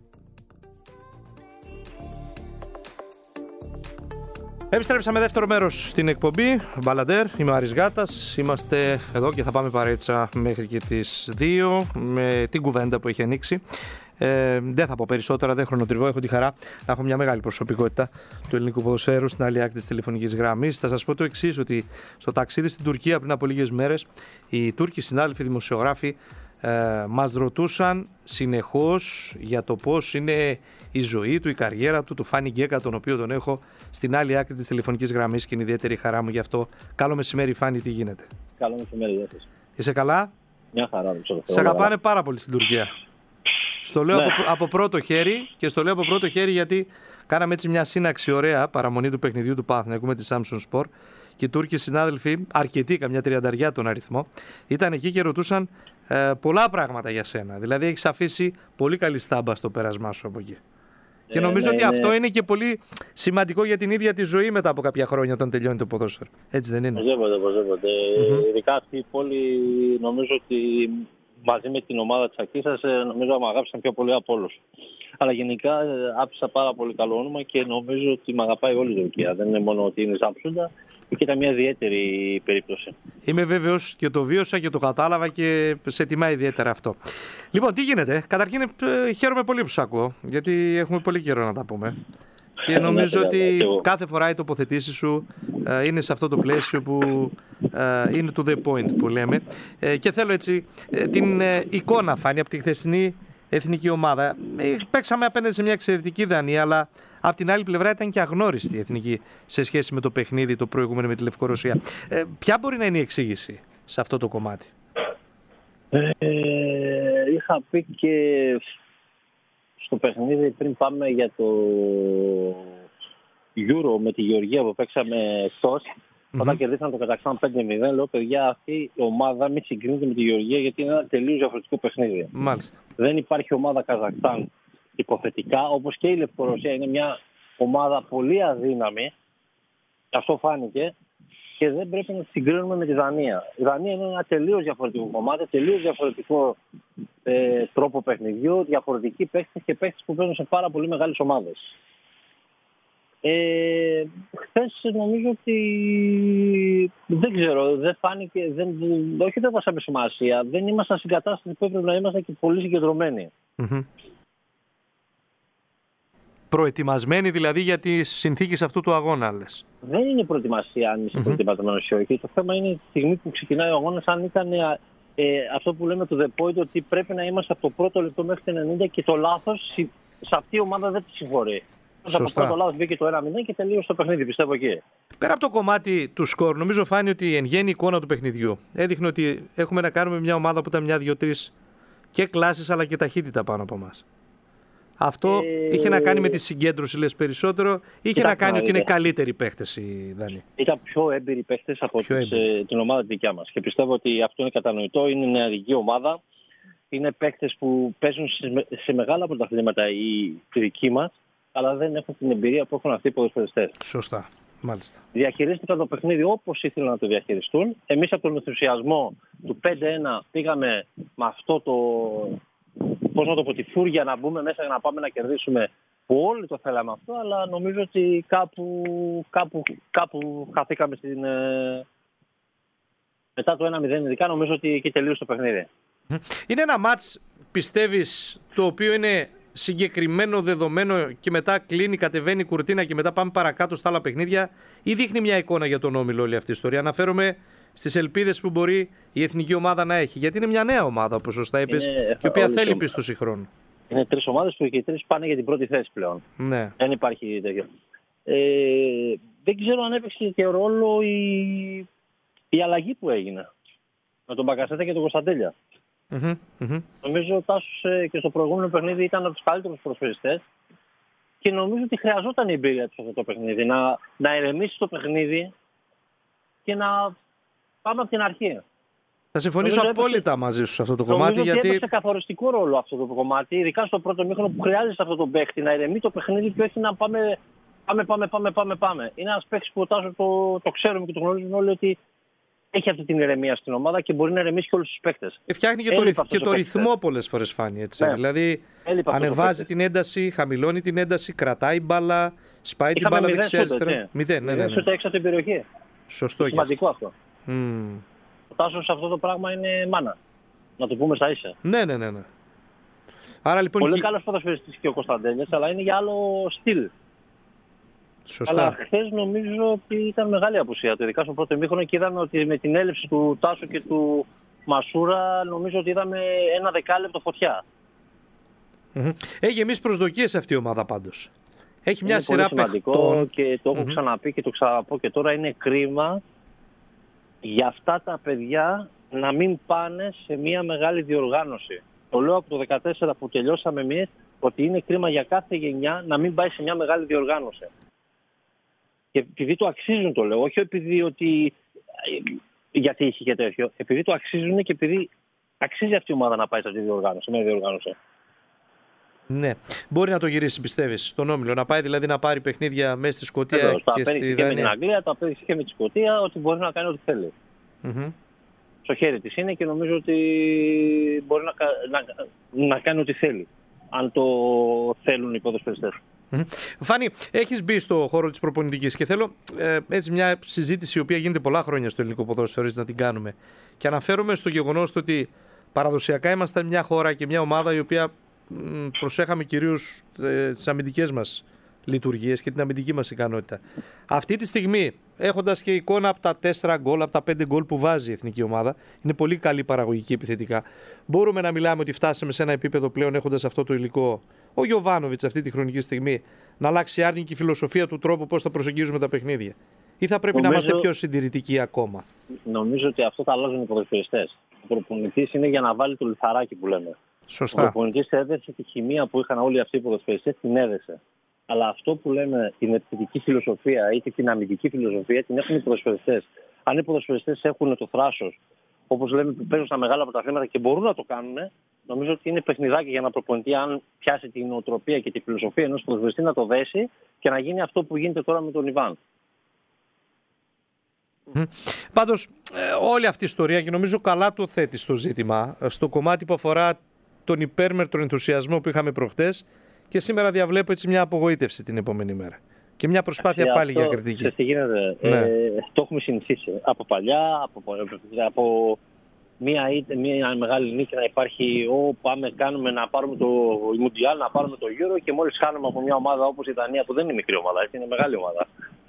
Επιστρέψαμε δεύτερο μέρος στην εκπομπή Μπαλαντέρ. Είμαι ο Άρης Γάτας. Είμαστε εδώ και θα πάμε παρέτσα μέχρι και τις 2 με την κουβέντα που έχει ανοίξει. Δεν θα πω περισσότερα, δεν χρονοτριβώ. Έχω τη χαρά να έχω μια μεγάλη προσωπικότητα του ελληνικού ποδοσφαίρου στην άλλη άκρη της τηλεφωνικής γραμμής. Θα σας πω το εξής, ότι στο ταξίδι στην Τουρκία πριν από λίγες μέρες, οι Τούρκοι συνάδελφοι δημοσιογράφοι μας ρωτούσαν συνεχώς για το πώς είναι η ζωή του, η καριέρα του Φάνη Γκέκα, τον οποίο τον έχω στην άλλη άκρη της τηλεφωνικής γραμμής και είναι ιδιαίτερη χαρά μου γι' αυτό. Καλό μεσημέρι, Φάνη, τι γίνεται? Καλό μεσημέρι, γεια σας. Είσαι καλά? Μια χαρά, Σε αγαπάνε πάρα πολύ στην Τουρκία. Στο λέω από πρώτο χέρι, και στο λέω από πρώτο χέρι γιατί κάναμε έτσι μια σύναξη ωραία παραμονή του παιχνιδιού του Παναθηναϊκού με τη Samsung Sport και οι Τούρκοι συνάδελφοι, αρκετοί, καμιά 30 τον αριθμό, ήταν εκεί και ρωτούσαν πολλά πράγματα για σένα. Δηλαδή έχεις αφήσει πολύ καλή στάμπα στο πέρασμά σου από εκεί. Και νομίζω ότι αυτό είναι και πολύ σημαντικό για την ίδια τη ζωή μετά από κάποια χρόνια όταν τελειώνει το ποδόσφαιρο. Έτσι δεν είναι? Οπωσδήποτε. Ειδικά αυτή η πόλη, νομίζω ότι μαζί με την ομάδα της Ακίσας, νομίζω ότι με αγάπησαν πιο πολύ από όλους. Αλλά γενικά άφησα πάρα πολύ καλό όνομα και νομίζω ότι με αγαπάει όλη η Τουρκία. Δεν είναι μόνο ότι είναι Ζάμψουντα, και ήταν μια ιδιαίτερη περίπτωση. Είμαι βέβαιος και το βίωσα και το κατάλαβα και σε τιμά ιδιαίτερα αυτό. Λοιπόν, τι γίνεται? Καταρχήν χαίρομαι πολύ που σ' ακούω, γιατί έχουμε πολύ καιρό να τα πούμε. Και νομίζω ότι κάθε φορά οι τοποθετήσεις σου είναι σε αυτό το πλαίσιο που είναι to the point που λέμε. Και θέλω έτσι την εικόνα, Φάνη, από τη χθεσινή εθνική ομάδα. Παίξαμε απέναντι σε μια εξαιρετική Δανία, αλλά από την άλλη πλευρά ήταν και αγνώριστη η εθνική σε σχέση με το παιχνίδι το προηγούμενο με τη Λευκορωσία. Ποια μπορεί να είναι η εξήγηση σε αυτό το κομμάτι? Είχα πει και στο παιχνίδι πριν πάμε για το Euro με τη Γεωργία που παίξαμε εκτός, όταν κερδίσαν το Καζακστάν 5-0, λέω παιδιά, αυτή η ομάδα μην συγκρίνεται με τη Γεωργία γιατί είναι ένα τελείως διαφορετικό παιχνίδι. Μάλιστα. Δεν υπάρχει ομάδα Καζακστάν υποθετικά, όπως και η Λευκορωσία είναι μια ομάδα πολύ αδύναμη. Αυτό φάνηκε και δεν πρέπει να τη συγκρίνουμε με τη Δανία. Η Δανία είναι ένα τελείως διαφορετικό κομμάτι, τελείως διαφορετικό τρόπο παιχνιδιού, διαφορετικοί παίκτες και παίκτες που παίζουν σε πάρα πολύ μεγάλες ομάδες. Χθες νομίζω ότι δεν ξέρω, δεν φάνηκε, όχι δεν δώσαμε σημασία, δεν ήμασταν στην κατάσταση που έπρεπε να είμαστε και πολύ συγκεντρωμένοι. Προετοιμασμένοι δηλαδή για τις συνθήκες αυτού του αγώνα, λες? Δεν είναι προετοιμασία αν είσαι προετοιμασμένος ή όχι. Το θέμα είναι τη στιγμή που ξεκινάει ο αγώνας, αν ήταν αυτό που λέμε το the point, ότι πρέπει να είμαστε από το πρώτο λεπτό μέχρι το 90 και το λάθος σε αυτή η ομάδα δεν τη συγχωρεί. Από το πρώτο λάθος μπήκε το 1-0 και τελείωσε το παιχνίδι, πιστεύω εκεί. Πέρα από το κομμάτι του σκορ, νομίζω φάνει ότι εν γέννη εικόνα του παιχνιδιού έδειχνε ότι έχουμε να κάνουμε μια ομάδα που ήταν μια, δύο, τρεις και κλάσεις αλλά και ταχύτητα πάνω από εμάς. Αυτό είχε να κάνει με τη συγκέντρωση, λες, περισσότερο, είχε να κάνει ότι είναι καλύτεροι παίχτες οι Δανείοι? Ήταν πιο έμπειροι παίχτες από την ομάδα δικιά μας και πιστεύω ότι αυτό είναι κατανοητό. Είναι νεαρική ομάδα. Είναι παίχτες που παίζουν σε μεγάλα πρωταθλήματα οι δικοί μας, αλλά δεν έχουν την εμπειρία που έχουν αυτοί οι ποδοσφαιριστές. Σωστά. Μάλιστα. Διαχειρίστηκαν το παιχνίδι όπως ήθελαν να το διαχειριστούν. Εμείς από τον ενθουσιασμό του 5-1 πήγαμε με αυτό το, πώς να το πω, τη φούρια να μπούμε μέσα για να πάμε να κερδίσουμε, που όλοι το θέλαμε αυτό, αλλά νομίζω ότι κάπου χαθήκαμε μετά το 1-0, ειδικά νομίζω ότι εκεί τελείωσε το παιχνίδι. Είναι ένα μάτς, πιστεύεις, το οποίο είναι συγκεκριμένο, δεδομένο και μετά κλείνει, κατεβαίνει η κουρτίνα και μετά πάμε παρακάτω στα άλλα παιχνίδια, ή δείχνει μια εικόνα για τον όμιλο όλη αυτή η ιστορία? Αναφέρομαι στις ελπίδες που μπορεί η εθνική ομάδα να έχει, γιατί είναι μια νέα ομάδα, όπως σωστά είπες, και η οποία θέλει πίστοση χρόνου. Είναι τρεις ομάδες που και οι τρεις πάνε για την πρώτη θέση πλέον. Ναι. Δεν υπάρχει τέτοιο. Δεν ξέρω αν έπαιξε και ρόλο η αλλαγή που έγινε με τον Μπακασέτα και τον Κωνσταντέλια. Νομίζω ο Τάσος και στο προηγούμενο παιχνίδι ήταν από τους καλύτερους προσφαιριστές. Και νομίζω ότι χρειαζόταν η εμπειρία του αυτό το παιχνίδι. Να ηρεμήσει το παιχνίδι και να πάμε από την αρχή. Θα συμφωνήσω απόλυτα μαζί σου σε αυτό το κομμάτι. Νομίζω γιατί ότι έπαιξε καθοριστικό ρόλο αυτό το κομμάτι, ειδικά στο πρώτο μήχρονο που χρειάζεται αυτό το παίχτη να ηρεμεί το παιχνίδι και όχι να πάμε. Είναι ένας παίκτης που το ξέρουμε και το γνωρίζουμε όλοι ότι έχει αυτή την ηρεμία στην ομάδα και μπορεί να ηρεμήσει και όλους τους παίκτες. Και φτιάχνει και το ρυθμό πολλές φορές, Φάνη. Έτσι. Ναι. Δηλαδή ανεβάζει την ένταση, χαμηλώνει την ένταση, κρατάει μπάλα, σπάει την μπάλα δεξιά-αριστερά. 0, ναι. Σούτα έξω από την περιοχή. Σωστό. Σημαντικό αυτό. Ο Τάσος σε αυτό το πράγμα είναι μάνα. Να το πούμε στα ίσα. Ναι. Άρα, λοιπόν, πολύ καλός ποδοσφαιριστής και ο Κωνσταντέλιας, αλλά είναι για άλλο στυλ. Σωστά. Αλλά χθες νομίζω ότι ήταν μεγάλη απουσία του, ειδικά στο πρώτο ημίχρονο, και είδαμε ότι με την έλλειψη του Τάσου και του Μασούρα νομίζω ότι είδαμε ένα δεκάλεπτο φωτιά. Έχει γεμίσει προσδοκίες αυτή η ομάδα πάντως. Έχει μια σειρά παιχτών. Και το έχω ξαναπεί και το ξαναπώ και τώρα, είναι κρίμα για αυτά τα παιδιά να μην πάνε σε μια μεγάλη διοργάνωση. Το λέω από το 2014 που τελειώσαμε εμείς, ότι είναι κρίμα για κάθε γενιά να μην πάει σε μια μεγάλη διοργάνωση. Και επειδή το αξίζουν, το λέω, όχι επειδή ότι γιατί είχε και τέτοιο, επειδή το αξίζουν και επειδή αξίζει αυτή η ομάδα να πάει σε αυτή τη διοργάνωση, μια διοργάνωση. Ναι, μπορεί να το γυρίσει, πιστεύεις, στον Όμιλο, να πάει δηλαδή να πάρει παιχνίδια μέσα στη Σκωτία και στη Δανία. Και με την Αγγλία, τα παίρνει και με τη Σκωτία, ότι μπορεί να κάνει ό,τι θέλει. Στο χέρι της είναι και νομίζω ότι μπορεί να κάνει ό,τι θέλει, αν το θέλουν οι ποδοσφαιριστές. Φάνη, έχεις μπει στο χώρο της προπονητικής και θέλω έτσι μια συζήτηση η οποία γίνεται πολλά χρόνια στο ελληνικό ποδόσφαιρο να την κάνουμε. Και αναφέρομαι στο γεγονός ότι παραδοσιακά ήμασταν μια χώρα και μια ομάδα η οποία προσέχαμε κυρίως τις αμυντικές μας λειτουργίες και την αμυντική μας ικανότητα. Αυτή τη στιγμή, έχοντας και εικόνα από τα 4 γκολ, από τα 5 γκολ που βάζει η εθνική ομάδα, είναι πολύ καλή παραγωγική επιθετικά. Μπορούμε να μιλάμε ότι φτάσαμε σε ένα επίπεδο πλέον, έχοντας αυτό το υλικό, ο Γιοβάνοβιτς αυτή τη χρονική στιγμή, να αλλάξει άρνικη φιλοσοφία του τρόπου πώς θα προσεγγίζουμε τα παιχνίδια. Ή θα πρέπει να είμαστε πιο συντηρητικοί ακόμα? Νομίζω ότι αυτό θα αλλάζουν οι ποδοσφαιριστές. Ο προπονητής είναι για να βάλει το λιθαράκι που λέμε. Σωστά. Ο προπονητής έδεσε τη χημεία που είχαν όλοι αυτοί οι ποδοσφαιριστές, την έδεσε. Αλλά αυτό που λέμε την επιθετική φιλοσοφία ή την αμυντική φιλοσοφία την έχουν οι ποδοσφαιριστές. Αν οι ποδοσφαιριστές έχουν το θράσος, όπως λέμε, που παίζουν στα μεγάλα πρωταθλήματα και μπορούν να το κάνουν, νομίζω ότι είναι παιχνιδάκι για ένα προπονητή, αν πιάσει την νοοτροπία και τη φιλοσοφία ενός ποδοσφαιριστή, να το δέσει και να γίνει αυτό που γίνεται τώρα με τον Ιβάν. Πάντως, όλη αυτή η ιστορία, και νομίζω καλά το θέτει στο ζήτημα, στο κομμάτι που αφορά τον υπέρμετρο ενθουσιασμό που είχαμε προχτές, και σήμερα διαβλέπω έτσι μια απογοήτευση την επόμενη μέρα. Και μια προσπάθεια πάλι για κριτική. Τι γίνεται, το έχουμε συνηθίσει από παλιά, από μια μεγάλη νίκη να υπάρχει, πάμε κάνουμε να πάρουμε το Μουντιάλ, να πάρουμε το Euro, και μόλις χάνουμε από μια ομάδα όπως η Δανία, που δεν είναι μικρή ομάδα, είναι μεγάλη ομάδα.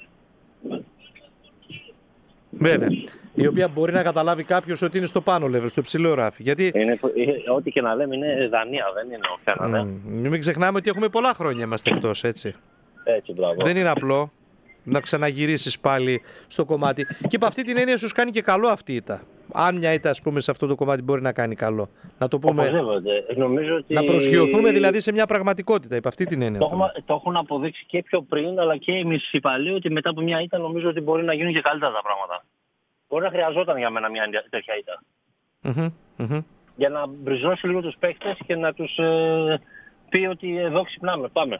Βέβαια. Η οποία μπορεί να καταλάβει κάποιος ότι είναι στο πάνω level, στο ψηλό ράφι. Γιατί ό,τι και να λέμε είναι Δανία, δεν είναι ο Καναδά. Μην ξεχνάμε ότι έχουμε πολλά χρόνια είμαστε εκτός, έτσι. Έτσι, μπράβο. Δεν είναι απλό να ξαναγυρίσεις πάλι στο κομμάτι. Και από αυτή την έννοια σου κάνει και καλό αυτή η ήττα. Αν μια ήττα, ας πούμε, σε αυτό το κομμάτι μπορεί να κάνει καλό. Να το πούμε. Νομίζω ότι... Να προσγειωθούμε δηλαδή σε μια πραγματικότητα, υπ' αυτή την έννοια. Το έχουν αποδείξει και πιο πριν, αλλά και εμείς οι παλαιοί, ότι μετά από μια ήττα νομίζω ότι μπορεί να γίνουν και καλύτερα τα πράγματα. Μπορεί να χρειαζόταν για μένα μια τέτοια ήττα. Για να μπριζώσει λίγο τους παίκτες και να τους πει ότι εδώ ξυπνάμε, πάμε.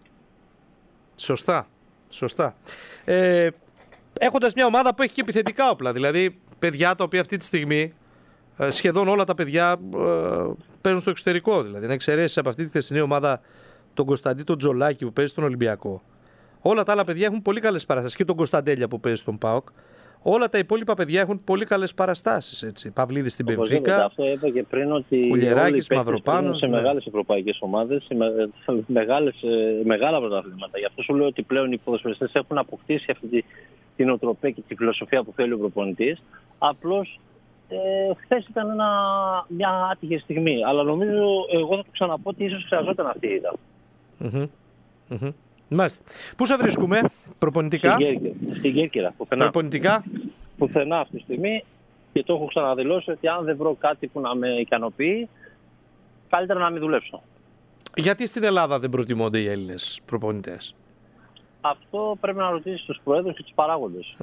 Σωστά. Έχοντας μια ομάδα που έχει και επιθετικά όπλα, δηλαδή παιδιά τα οποία αυτή τη στιγμή σχεδόν όλα τα παιδιά παίζουν στο εξωτερικό. Δηλαδή, να εξαιρέσεις από αυτή τη θεσινή ομάδα τον Κωνσταντί τον Τζολάκη που παίζει στον Ολυμπιακό. Όλα τα άλλα παιδιά έχουν πολύ καλές παραστάσεις, και τον Κωνσταντέλια που παίζει στον ΠΑΟΚ. Όλα τα υπόλοιπα παιδιά έχουν πολύ καλές παραστάσεις. Παυλίδης στην Μπενφίκα. Αυτό είπα και πριν, ότι Κουλιεράκης, Μαυροπάνος. Σε μεγάλες ευρωπαϊκές ομάδες, μεγάλα πρωταθλήματα. Γι' αυτό σου λέω ότι πλέον οι ποδοσφαιριστές έχουν αποκτήσει αυτή την οτροπία και τη φιλοσοφία που θέλει ο προπονητής. Απλώς χθες ήταν μια άτυχη στιγμή. Αλλά νομίζω, εγώ θα το ξαναπώ, ότι ίσως χρειαζόταν αυτή η ήττα. Μάλιστα. Πού σε βρίσκουμε προπονητικά? Στην Κέρκυρα. Προπονητικά. Πουθενά αυτή τη στιγμή, και το έχω ξαναδηλώσει ότι αν δεν βρω κάτι που να με ικανοποιεί, καλύτερα να μην δουλέψω. Γιατί στην Ελλάδα δεν προτιμώνται οι Έλληνες προπονητές? Αυτό πρέπει να ρωτήσεις τους προέδρους και τους παράγοντες.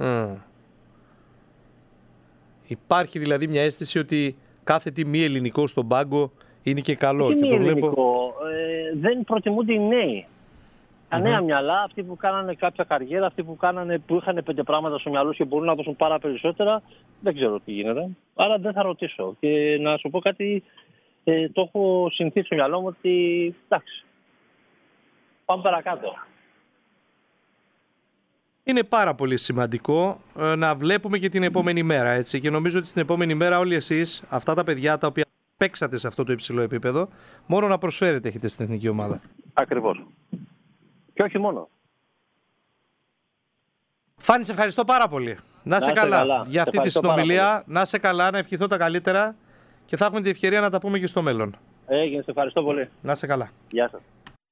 Υπάρχει δηλαδή μια αίσθηση ότι κάθε τι μη ελληνικό στον πάγκο είναι και καλό. Τι και μη το ελληνικό. Δεν προτιμούνται οι νέοι. Τα νέα μυαλά, αυτοί που κάνανε κάποια καριέρα, αυτοί που είχαν 5 πράγματα στο μυαλό και μπορούν να δώσουν πάρα περισσότερα, δεν ξέρω τι γίνεται. Άρα δεν θα ρωτήσω. Και να σου πω κάτι, το έχω συνηθίσει στο μυαλό μου ότι εντάξει, πάμε παρακάτω. Είναι πάρα πολύ σημαντικό να βλέπουμε και την επόμενη μέρα, έτσι. Και νομίζω ότι στην επόμενη μέρα όλοι εσείς, αυτά τα παιδιά τα οποία παίξατε σε αυτό το υψηλό επίπεδο, μόνο να προσφέρετε έχετε στην εθνική ομάδα. Ακριβώς. Και όχι μόνο. Φάνη, σε ευχαριστώ πάρα πολύ. Να σε καλά για αυτή τη συνομιλία. Να σε καλά, να ευχηθώ τα καλύτερα και θα έχουμε την ευκαιρία να τα πούμε και στο μέλλον. Έγινε, σε ευχαριστώ πολύ. Να σε καλά. Γεια σας.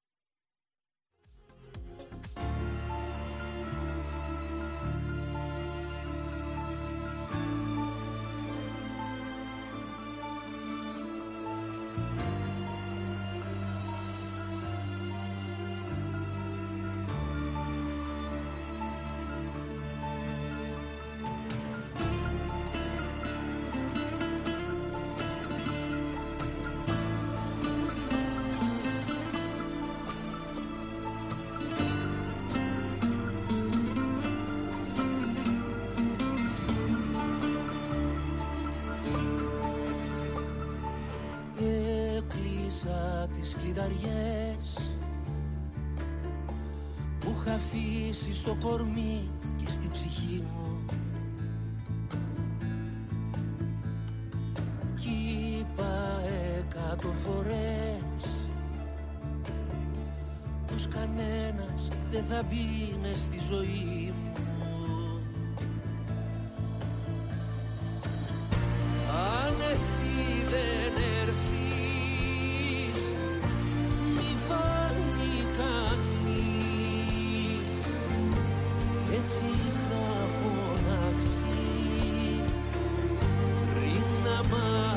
Τις κλειδαριές που είχα αφήσει στο κορμί και στην ψυχή μου κι είπα 100 φορές πως κανένας δεν θα μπει μες στη ζωή μου. Αν εσύ δεν έρθεις έτσι θα φωνάξει πριν να μ'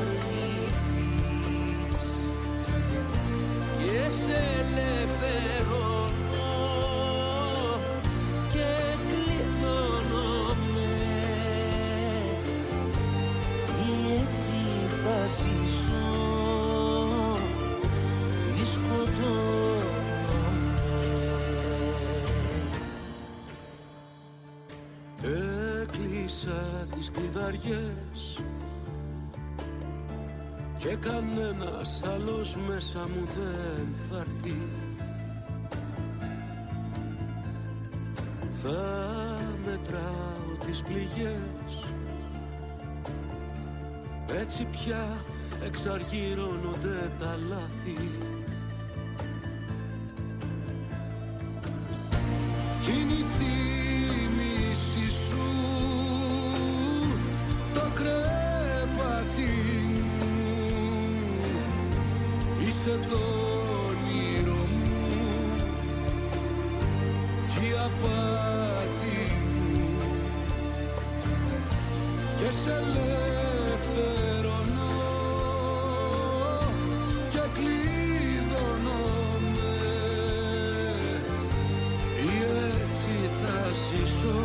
αρνηθείς και σε ελευθερώνω και κλειδώνομαι ή έτσι θα ζήσω ή σκοτώνομαι. Έκλεισα τις κλειδαριές και κανένας άλλος μέσα μου δεν θα έρθει. Θα μετράω τις πληγές, έτσι πια εξαργυρώνονται τα λάθη. Σου το κρεβάτι μου, είσαι το όνειρο μου κι η απάτη μου και σε ελευθερώνω και κλειδώνομαι ή έτσι θα ζήσω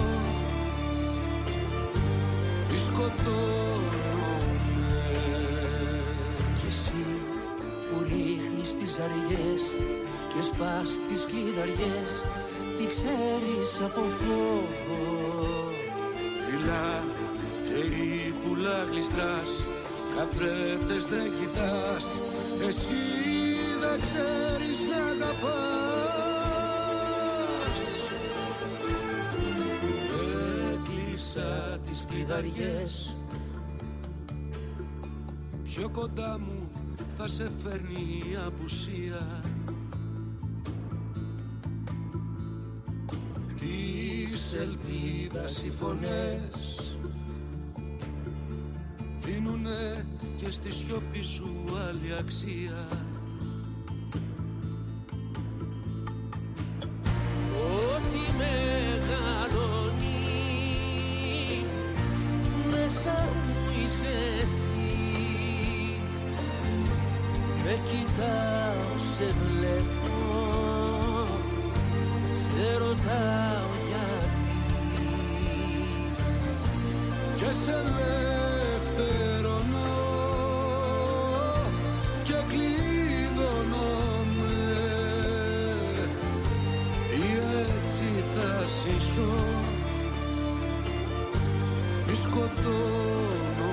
σκοτώνομαι. Κι εσύ που ρίχνεις τις αργές και σπάς τις κλειδαριές, τι ξέρεις από φόβο? Δειλά και η πουλά γλιστράς, καθρέφτες δεν κοιτάς, εσύ δεν ξέρεις να αγαπάς. Έκλεισα τις κλειδαριές, πιο κοντά μου θα σε φέρνει η απουσία της ελπίδας. Οι φωνές δίνουνε και στη σιωπή σου άλλη αξία. Ό,τι μεγαλώνει μέσα μου είσαι εσύ, Σε κοιτάω, σε βλέπω, σε ρωτάω γιατί και σε ελευθερώνω και κλειδώνομαι ή έτσι θα ζήσω ή σκοτώνομαι.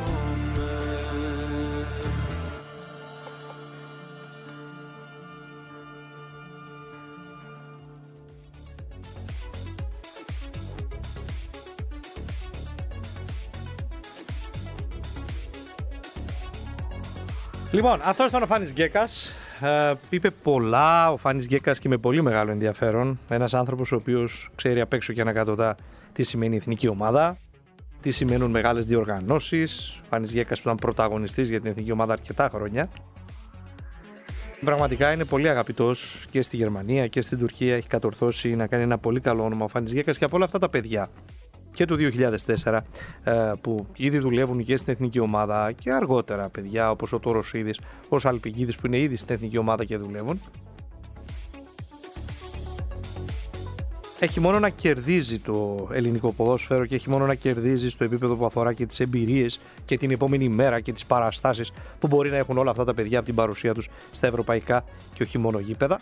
Λοιπόν, αυτός ήταν ο Φάνης Γκέκας. Είπε πολλά ο Φάνης Γκέκας και με πολύ μεγάλο ενδιαφέρον. Ένας άνθρωπος ο οποίος ξέρει απ' έξω και ανακάτωτα τι σημαίνει εθνική ομάδα, τι σημαίνουν μεγάλες διοργανώσεις. Ο Φάνης Γκέκας που ήταν πρωταγωνιστής για την εθνική ομάδα αρκετά χρόνια. Πραγματικά είναι πολύ αγαπητός και στη Γερμανία και στην Τουρκία. Έχει κατορθώσει να κάνει ένα πολύ καλό όνομα ο Φάνης Γκέκας και από όλα αυτά τα παιδιά και του 2004 που ήδη δουλεύουν και στην εθνική ομάδα και αργότερα παιδιά όπως ο Τωροσίδης, ο Σαλπικίδης που είναι ήδη στην εθνική ομάδα και δουλεύουν. Έχει μόνο να κερδίζει το ελληνικό ποδόσφαιρο και έχει μόνο να κερδίζει στο επίπεδο που αφορά και τις εμπειρίες και την επόμενη μέρα και τις παραστάσεις που μπορεί να έχουν όλα αυτά τα παιδιά από την παρουσία τους στα ευρωπαϊκά και όχι μόνο γήπεδα.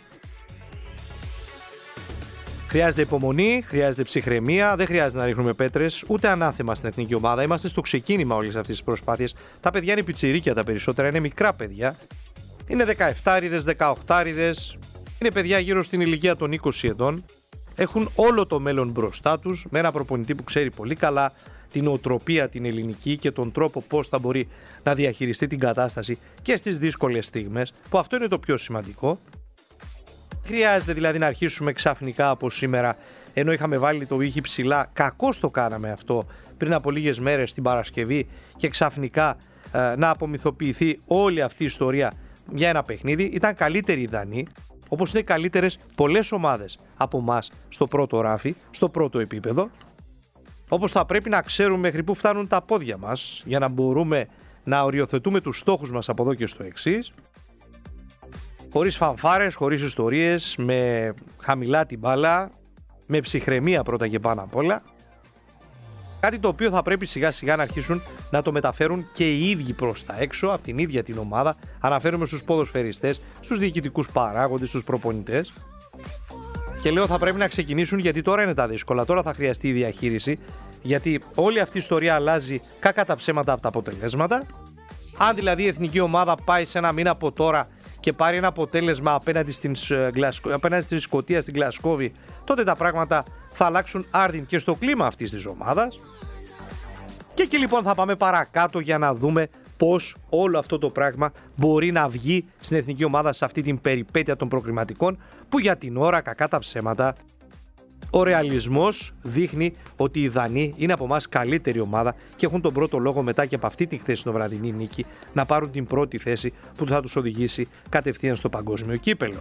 Χρειάζεται υπομονή, χρειάζεται ψυχραιμία, δεν χρειάζεται να ρίχνουμε πέτρες, ούτε ανάθεμα στην εθνική ομάδα. Είμαστε στο ξεκίνημα όλης αυτής της προσπάθειας. Τα παιδιά είναι πιτσιρίκια τα περισσότερα, είναι μικρά παιδιά. Είναι 17άριδες, 18άριδες, είναι παιδιά γύρω στην ηλικία των 20 ετών. Έχουν όλο το μέλλον μπροστά τους, με ένα προπονητή που ξέρει πολύ καλά την νοοτροπία την ελληνική και τον τρόπο πώς θα μπορεί να διαχειριστεί την κατάσταση και στις δύσκολες στιγμές, που αυτό είναι το πιο σημαντικό. Χρειάζεται δηλαδή να αρχίσουμε ξαφνικά από σήμερα, ενώ είχαμε βάλει το ήχη ψηλά, κακώς το κάναμε αυτό πριν από λίγες μέρες την Παρασκευή και ξαφνικά να απομυθοποιηθεί όλη αυτή η ιστορία για ένα παιχνίδι. Ήταν καλύτεροι οι Δανείοι, όπως είναι καλύτερες πολλές ομάδες από μας στο πρώτο ράφι, στο πρώτο επίπεδο. Όπως θα πρέπει να ξέρουμε μέχρι πού φτάνουν τα πόδια μας για να μπορούμε να οριοθετούμε τους στόχους μας από εδώ και στο εξής. Χωρίς φανφάρες, χωρίς ιστορίες, με χαμηλά την μπάλα, με ψυχραιμία πρώτα και πάνω απ' όλα. Κάτι το οποίο θα πρέπει σιγά σιγά να αρχίσουν να το μεταφέρουν και οι ίδιοι προς τα έξω, από την ίδια την ομάδα. Αναφέρομαι στους ποδοσφαιριστές, στους διοικητικούς παράγοντες, στους προπονητές. Και λέω θα πρέπει να ξεκινήσουν γιατί τώρα είναι τα δύσκολα, τώρα θα χρειαστεί η διαχείριση. Γιατί όλη αυτή η ιστορία αλλάζει κακά τα ψέματα από τα αποτελέσματα. Αν δηλαδή η εθνική ομάδα πάει σε ένα μήνα από τώρα και πάρει ένα αποτέλεσμα απέναντι στην Σκωτία, στην Γλασκόβη, τότε τα πράγματα θα αλλάξουν άρδιν και στο κλίμα αυτής της ομάδας. Και εκεί λοιπόν θα πάμε παρακάτω για να δούμε πώς όλο αυτό το πράγμα μπορεί να βγει στην εθνική ομάδα σε αυτή την περιπέτεια των προκριματικών, που για την ώρα κακά τα ψέματα ο ρεαλισμός δείχνει ότι οι Δανείοι είναι από εμάς καλύτερη ομάδα και έχουν τον πρώτο λόγο μετά και από αυτή τη χθεσινοβραδινή νίκη να πάρουν την πρώτη θέση που θα τους οδηγήσει κατευθείαν στο παγκόσμιο κύπελο.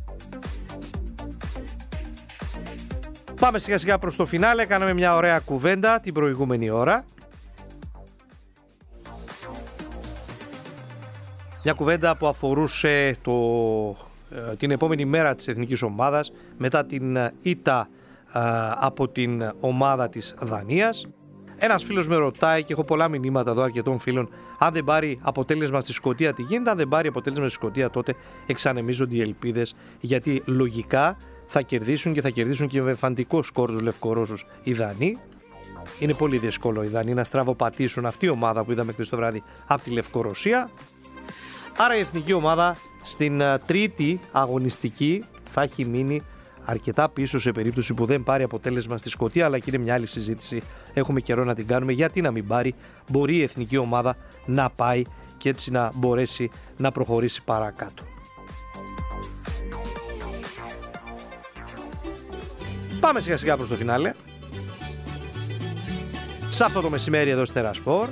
Πάμε σιγά σιγά προς το φινάλε, κάναμε μια ωραία κουβέντα την προηγούμενη ώρα. Μια κουβέντα που αφορούσε την επόμενη μέρα της εθνικής ομάδας μετά την ήττα από την ομάδα της Δανίας. Ένας φίλος με ρωτάει και έχω πολλά μηνύματα εδώ αρκετών φίλων, αν δεν πάρει αποτέλεσμα στη Σκωτία τι γίνεται, αν δεν πάρει αποτέλεσμα στη Σκωτία τότε εξανεμίζονται οι ελπίδες, γιατί λογικά θα κερδίσουν και θα κερδίσουν και με φαντικό σκορ τους Λευκορώσους οι Δανείοι. Είναι πολύ δύσκολο οι Δανείοι να στραβοπατήσουν αυτή η ομάδα που είδαμε χθες το βράδυ από τη Λευκορωσία. Άρα η εθνική ομάδα στην τρίτη αγωνιστική θα έχει μείνει αρκετά πίσω σε περίπτωση που δεν πάρει αποτέλεσμα στη Σκωτία, αλλά και είναι μια άλλη συζήτηση. Έχουμε καιρό να την κάνουμε. Γιατί να μην πάρει, μπορεί η εθνική ομάδα να πάει και έτσι να μπορέσει να προχωρήσει παρακάτω. Πάμε σιγά σιγά προς το φινάλε. Σε αυτό το μεσημέρι εδώ στη Τερασπορ.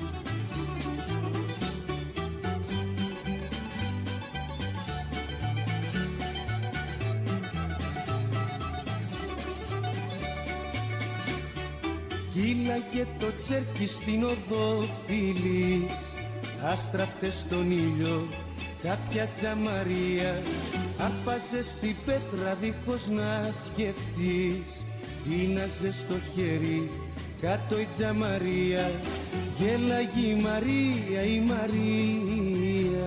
Κύλαγε το τσέρκι στην οδό φίλης, άστραφτε στον ήλιο κάποια τζαμαρία άρπαζε στην πέτρα δίχως να σκεφτείς. Τίναζε στο χέρι κάτω η τζαμαρία, γέλαγε η Μαρία, η Μαρία.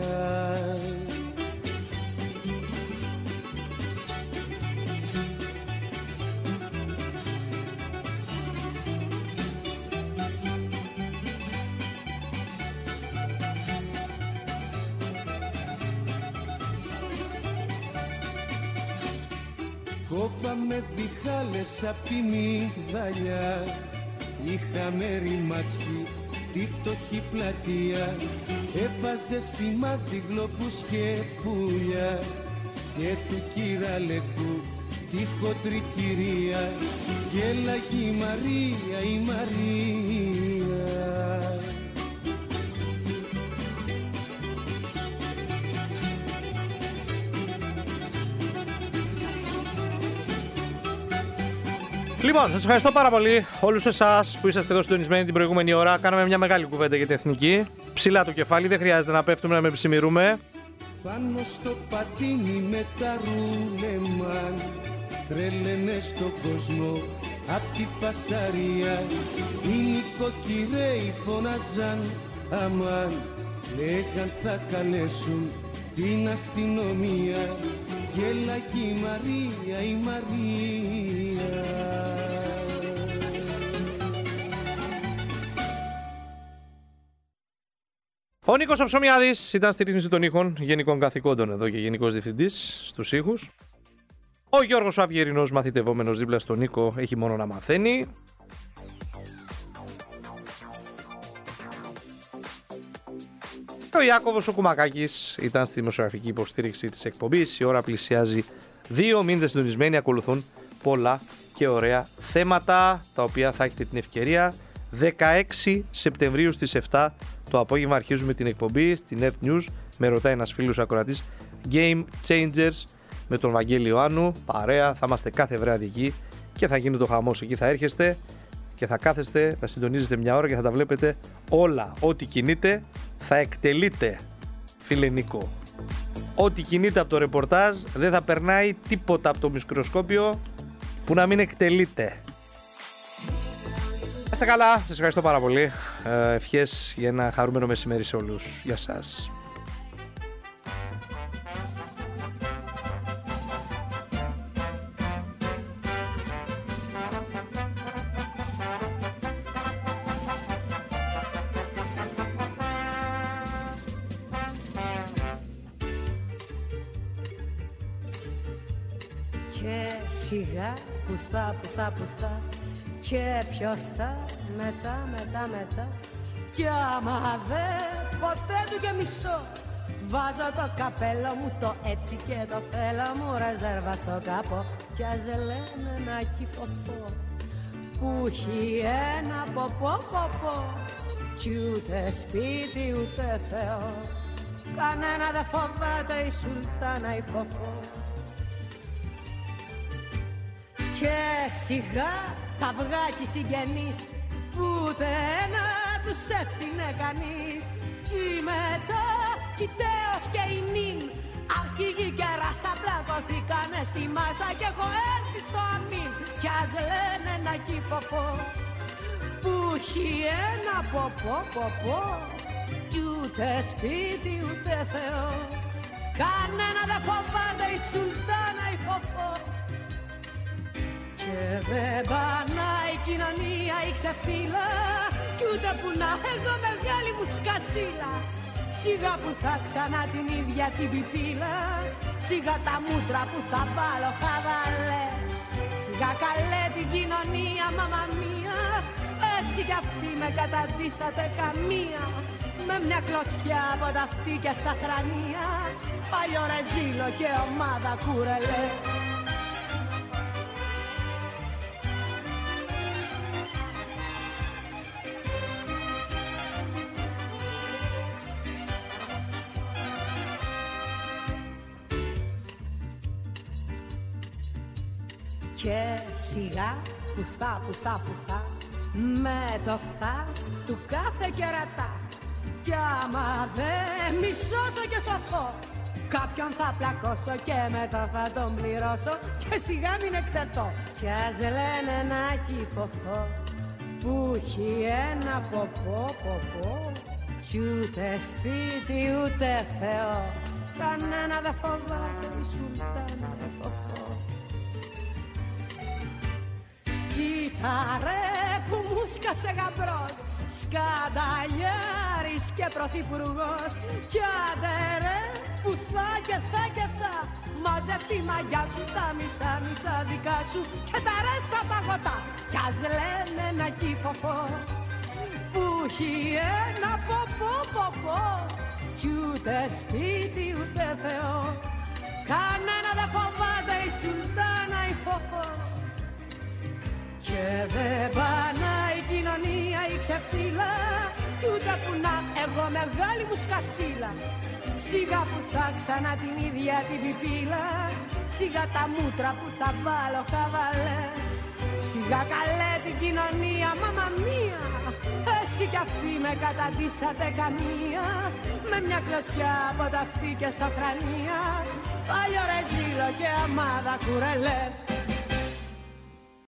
Κόπαμε διχάλες απ' τη μυγδαλιά, είχαμε ρημάξει τη φτωχή πλατεία. Έβαζε σημάδι γλοπούς και πουλιά και του κυραλεκού τη χοντρή κυρία, γέλαγε η Μαρία, η Μαρία. Λοιπόν, σας ευχαριστώ πάρα πολύ όλους εσάς που είσαστε εδώ συντονισμένοι την προηγούμενη ώρα. Κάναμε μια μεγάλη κουβέντα για την εθνική. Ψηλά το κεφάλι, δεν χρειάζεται να πέφτουμε να με ψημιρούμε. Πάνω στο πατίνι με τα ρούλεμαν, τρέλαινε στον κόσμο απ' τη φασαρία. Οι νοικοκυρέοι φωνάζαν αμάν, λέγαν θα καλέσουν την αστυνομία. Γέλαγε η Μαρία, η Μαρία. Ο Νίκος Ψωμιάδης ήταν στη ρύθμιση των ήχων, γενικών καθηκόντων εδώ και γενικός διευθυντής στους ήχους. Ο Γιώργος Αυγερινός, μαθητευόμενος δίπλα στον Νίκο, έχει μόνο να μαθαίνει. Ο Ιάκωβος ο Κουμακάκης ήταν στη δημοσιογραφική υποστήριξη της εκπομπής. Η ώρα πλησιάζει 2, μείνετε συντονισμένοι, ακολουθούν πολλά και ωραία θέματα, τα οποία θα έχετε την ευκαιρία. 16 Σεπτεμβρίου στις 7 το απόγευμα αρχίζουμε την εκπομπή στην Earth News. Με ρωτάει ένας φίλος ακροατής, Game Changers με τον Βαγγέλη Ιωάννου. Παρέα, θα είμαστε κάθε βράδυ εκεί και θα γίνει το χαμός. Εκεί θα έρχεστε και θα κάθεστε, θα συντονίζεστε μια ώρα και θα τα βλέπετε όλα. Ό,τι κινείται θα εκτελείται, φίλε Νίκο. Ό,τι κινείται από το ρεπορτάζ δεν θα περνάει τίποτα από το μικροσκόπιο που να μην εκτελείται. Είστε καλά, σας ευχαριστώ πάρα πολύ. Ευχές για ένα χαρούμενο μεσημέρι σε όλους. Γεια σας. Και σιγά που θα και ποιος θα μετά κι άμα δεν ποτέ του και μισό, βάζω το καπέλο μου το έτσι και το θέλω μου ρεζέρβα στο κάπο κι ας λένε να κυφωθώ που έχει ένα ποπό κι ούτε σπίτι ούτε Θεό, κανένα δεν φοβάται η Σουλτάνα η Φοφό. Και σιγά τα αυγά κι οι συγγενείς που ούτε ένα τους έφτιανε κανείς κι μετά κι Τέος και η Νίν αρχηγοί και ράσα πλακωθήκανε στη μάσα κι έχω έρθει στο αμήν κι ας λένε να κυφωθώ που έχει ένα ποπό κι ούτε σπίτι ούτε Θεό, κανένα δεν φοβάται η Σουλτάνα η Φοφό. Και δεν πανάει η κοινωνία η ξεφύλλα κι ούτε που να έχω μεγάλη μου σκατσίλα. Σιγά που θα ξανά την ίδια την πιπίλα, σιγά τα μούτρα που θα βάλω χαβαλέ. Σιγά καλέ την κοινωνία μάμα μία, εσύ κι αυτοί με καταντήσατε καμία. Με μια κλωτσιά από τα αυτή και στα θρανία, παλιό ρεζίλο και ομάδα κουρελέ. Και σιγά που θα με το θα του κάθε κερατά κι άμα δεν μη σώσω και σωθώ. Κάποιον θα πλακώσω και μετά θα τον πληρώσω και σιγά μην εκτεθώ. Κι ας λένε ένα κυφοφό που έχει ένα ποπό κι ούτε σπίτι ούτε Θεό. Κανένα δε φοβάται η Σουλτάνα δε φοβώ. Κοίτα ρε που μου σκάσε γαμπρός, σκανταλιάρης και πρωθυπουργός. Κι άντε ρε που θα μαζευτεί μαγιά σου τα μισά δικά σου και τα ρέστα παγωτά. Κι ας λένε ένα κύφοφο που έχει ένα ποπό κι ούτε σπίτι ούτε Θεό. Κανένα δεν φοβάται η Σουλτάνα η φοφό. Και δεν πανάει η κοινωνία η ξεφτύλα κι ούτε που να εγώ μεγάλη μου σκασίλα. Σιγά που θα ξανά την ίδια την πιπίλα, σιγά τα μούτρα που θα βάλω χαβαλέ. Σιγά καλέ την κοινωνία, μάμα μία, εσύ κι αυτοί με καταντήσατε καμία. Με μια κλωτσιά από τα αυτή και στα φρανία, παλιό ρεζίλο και αμάδα κουρελέ.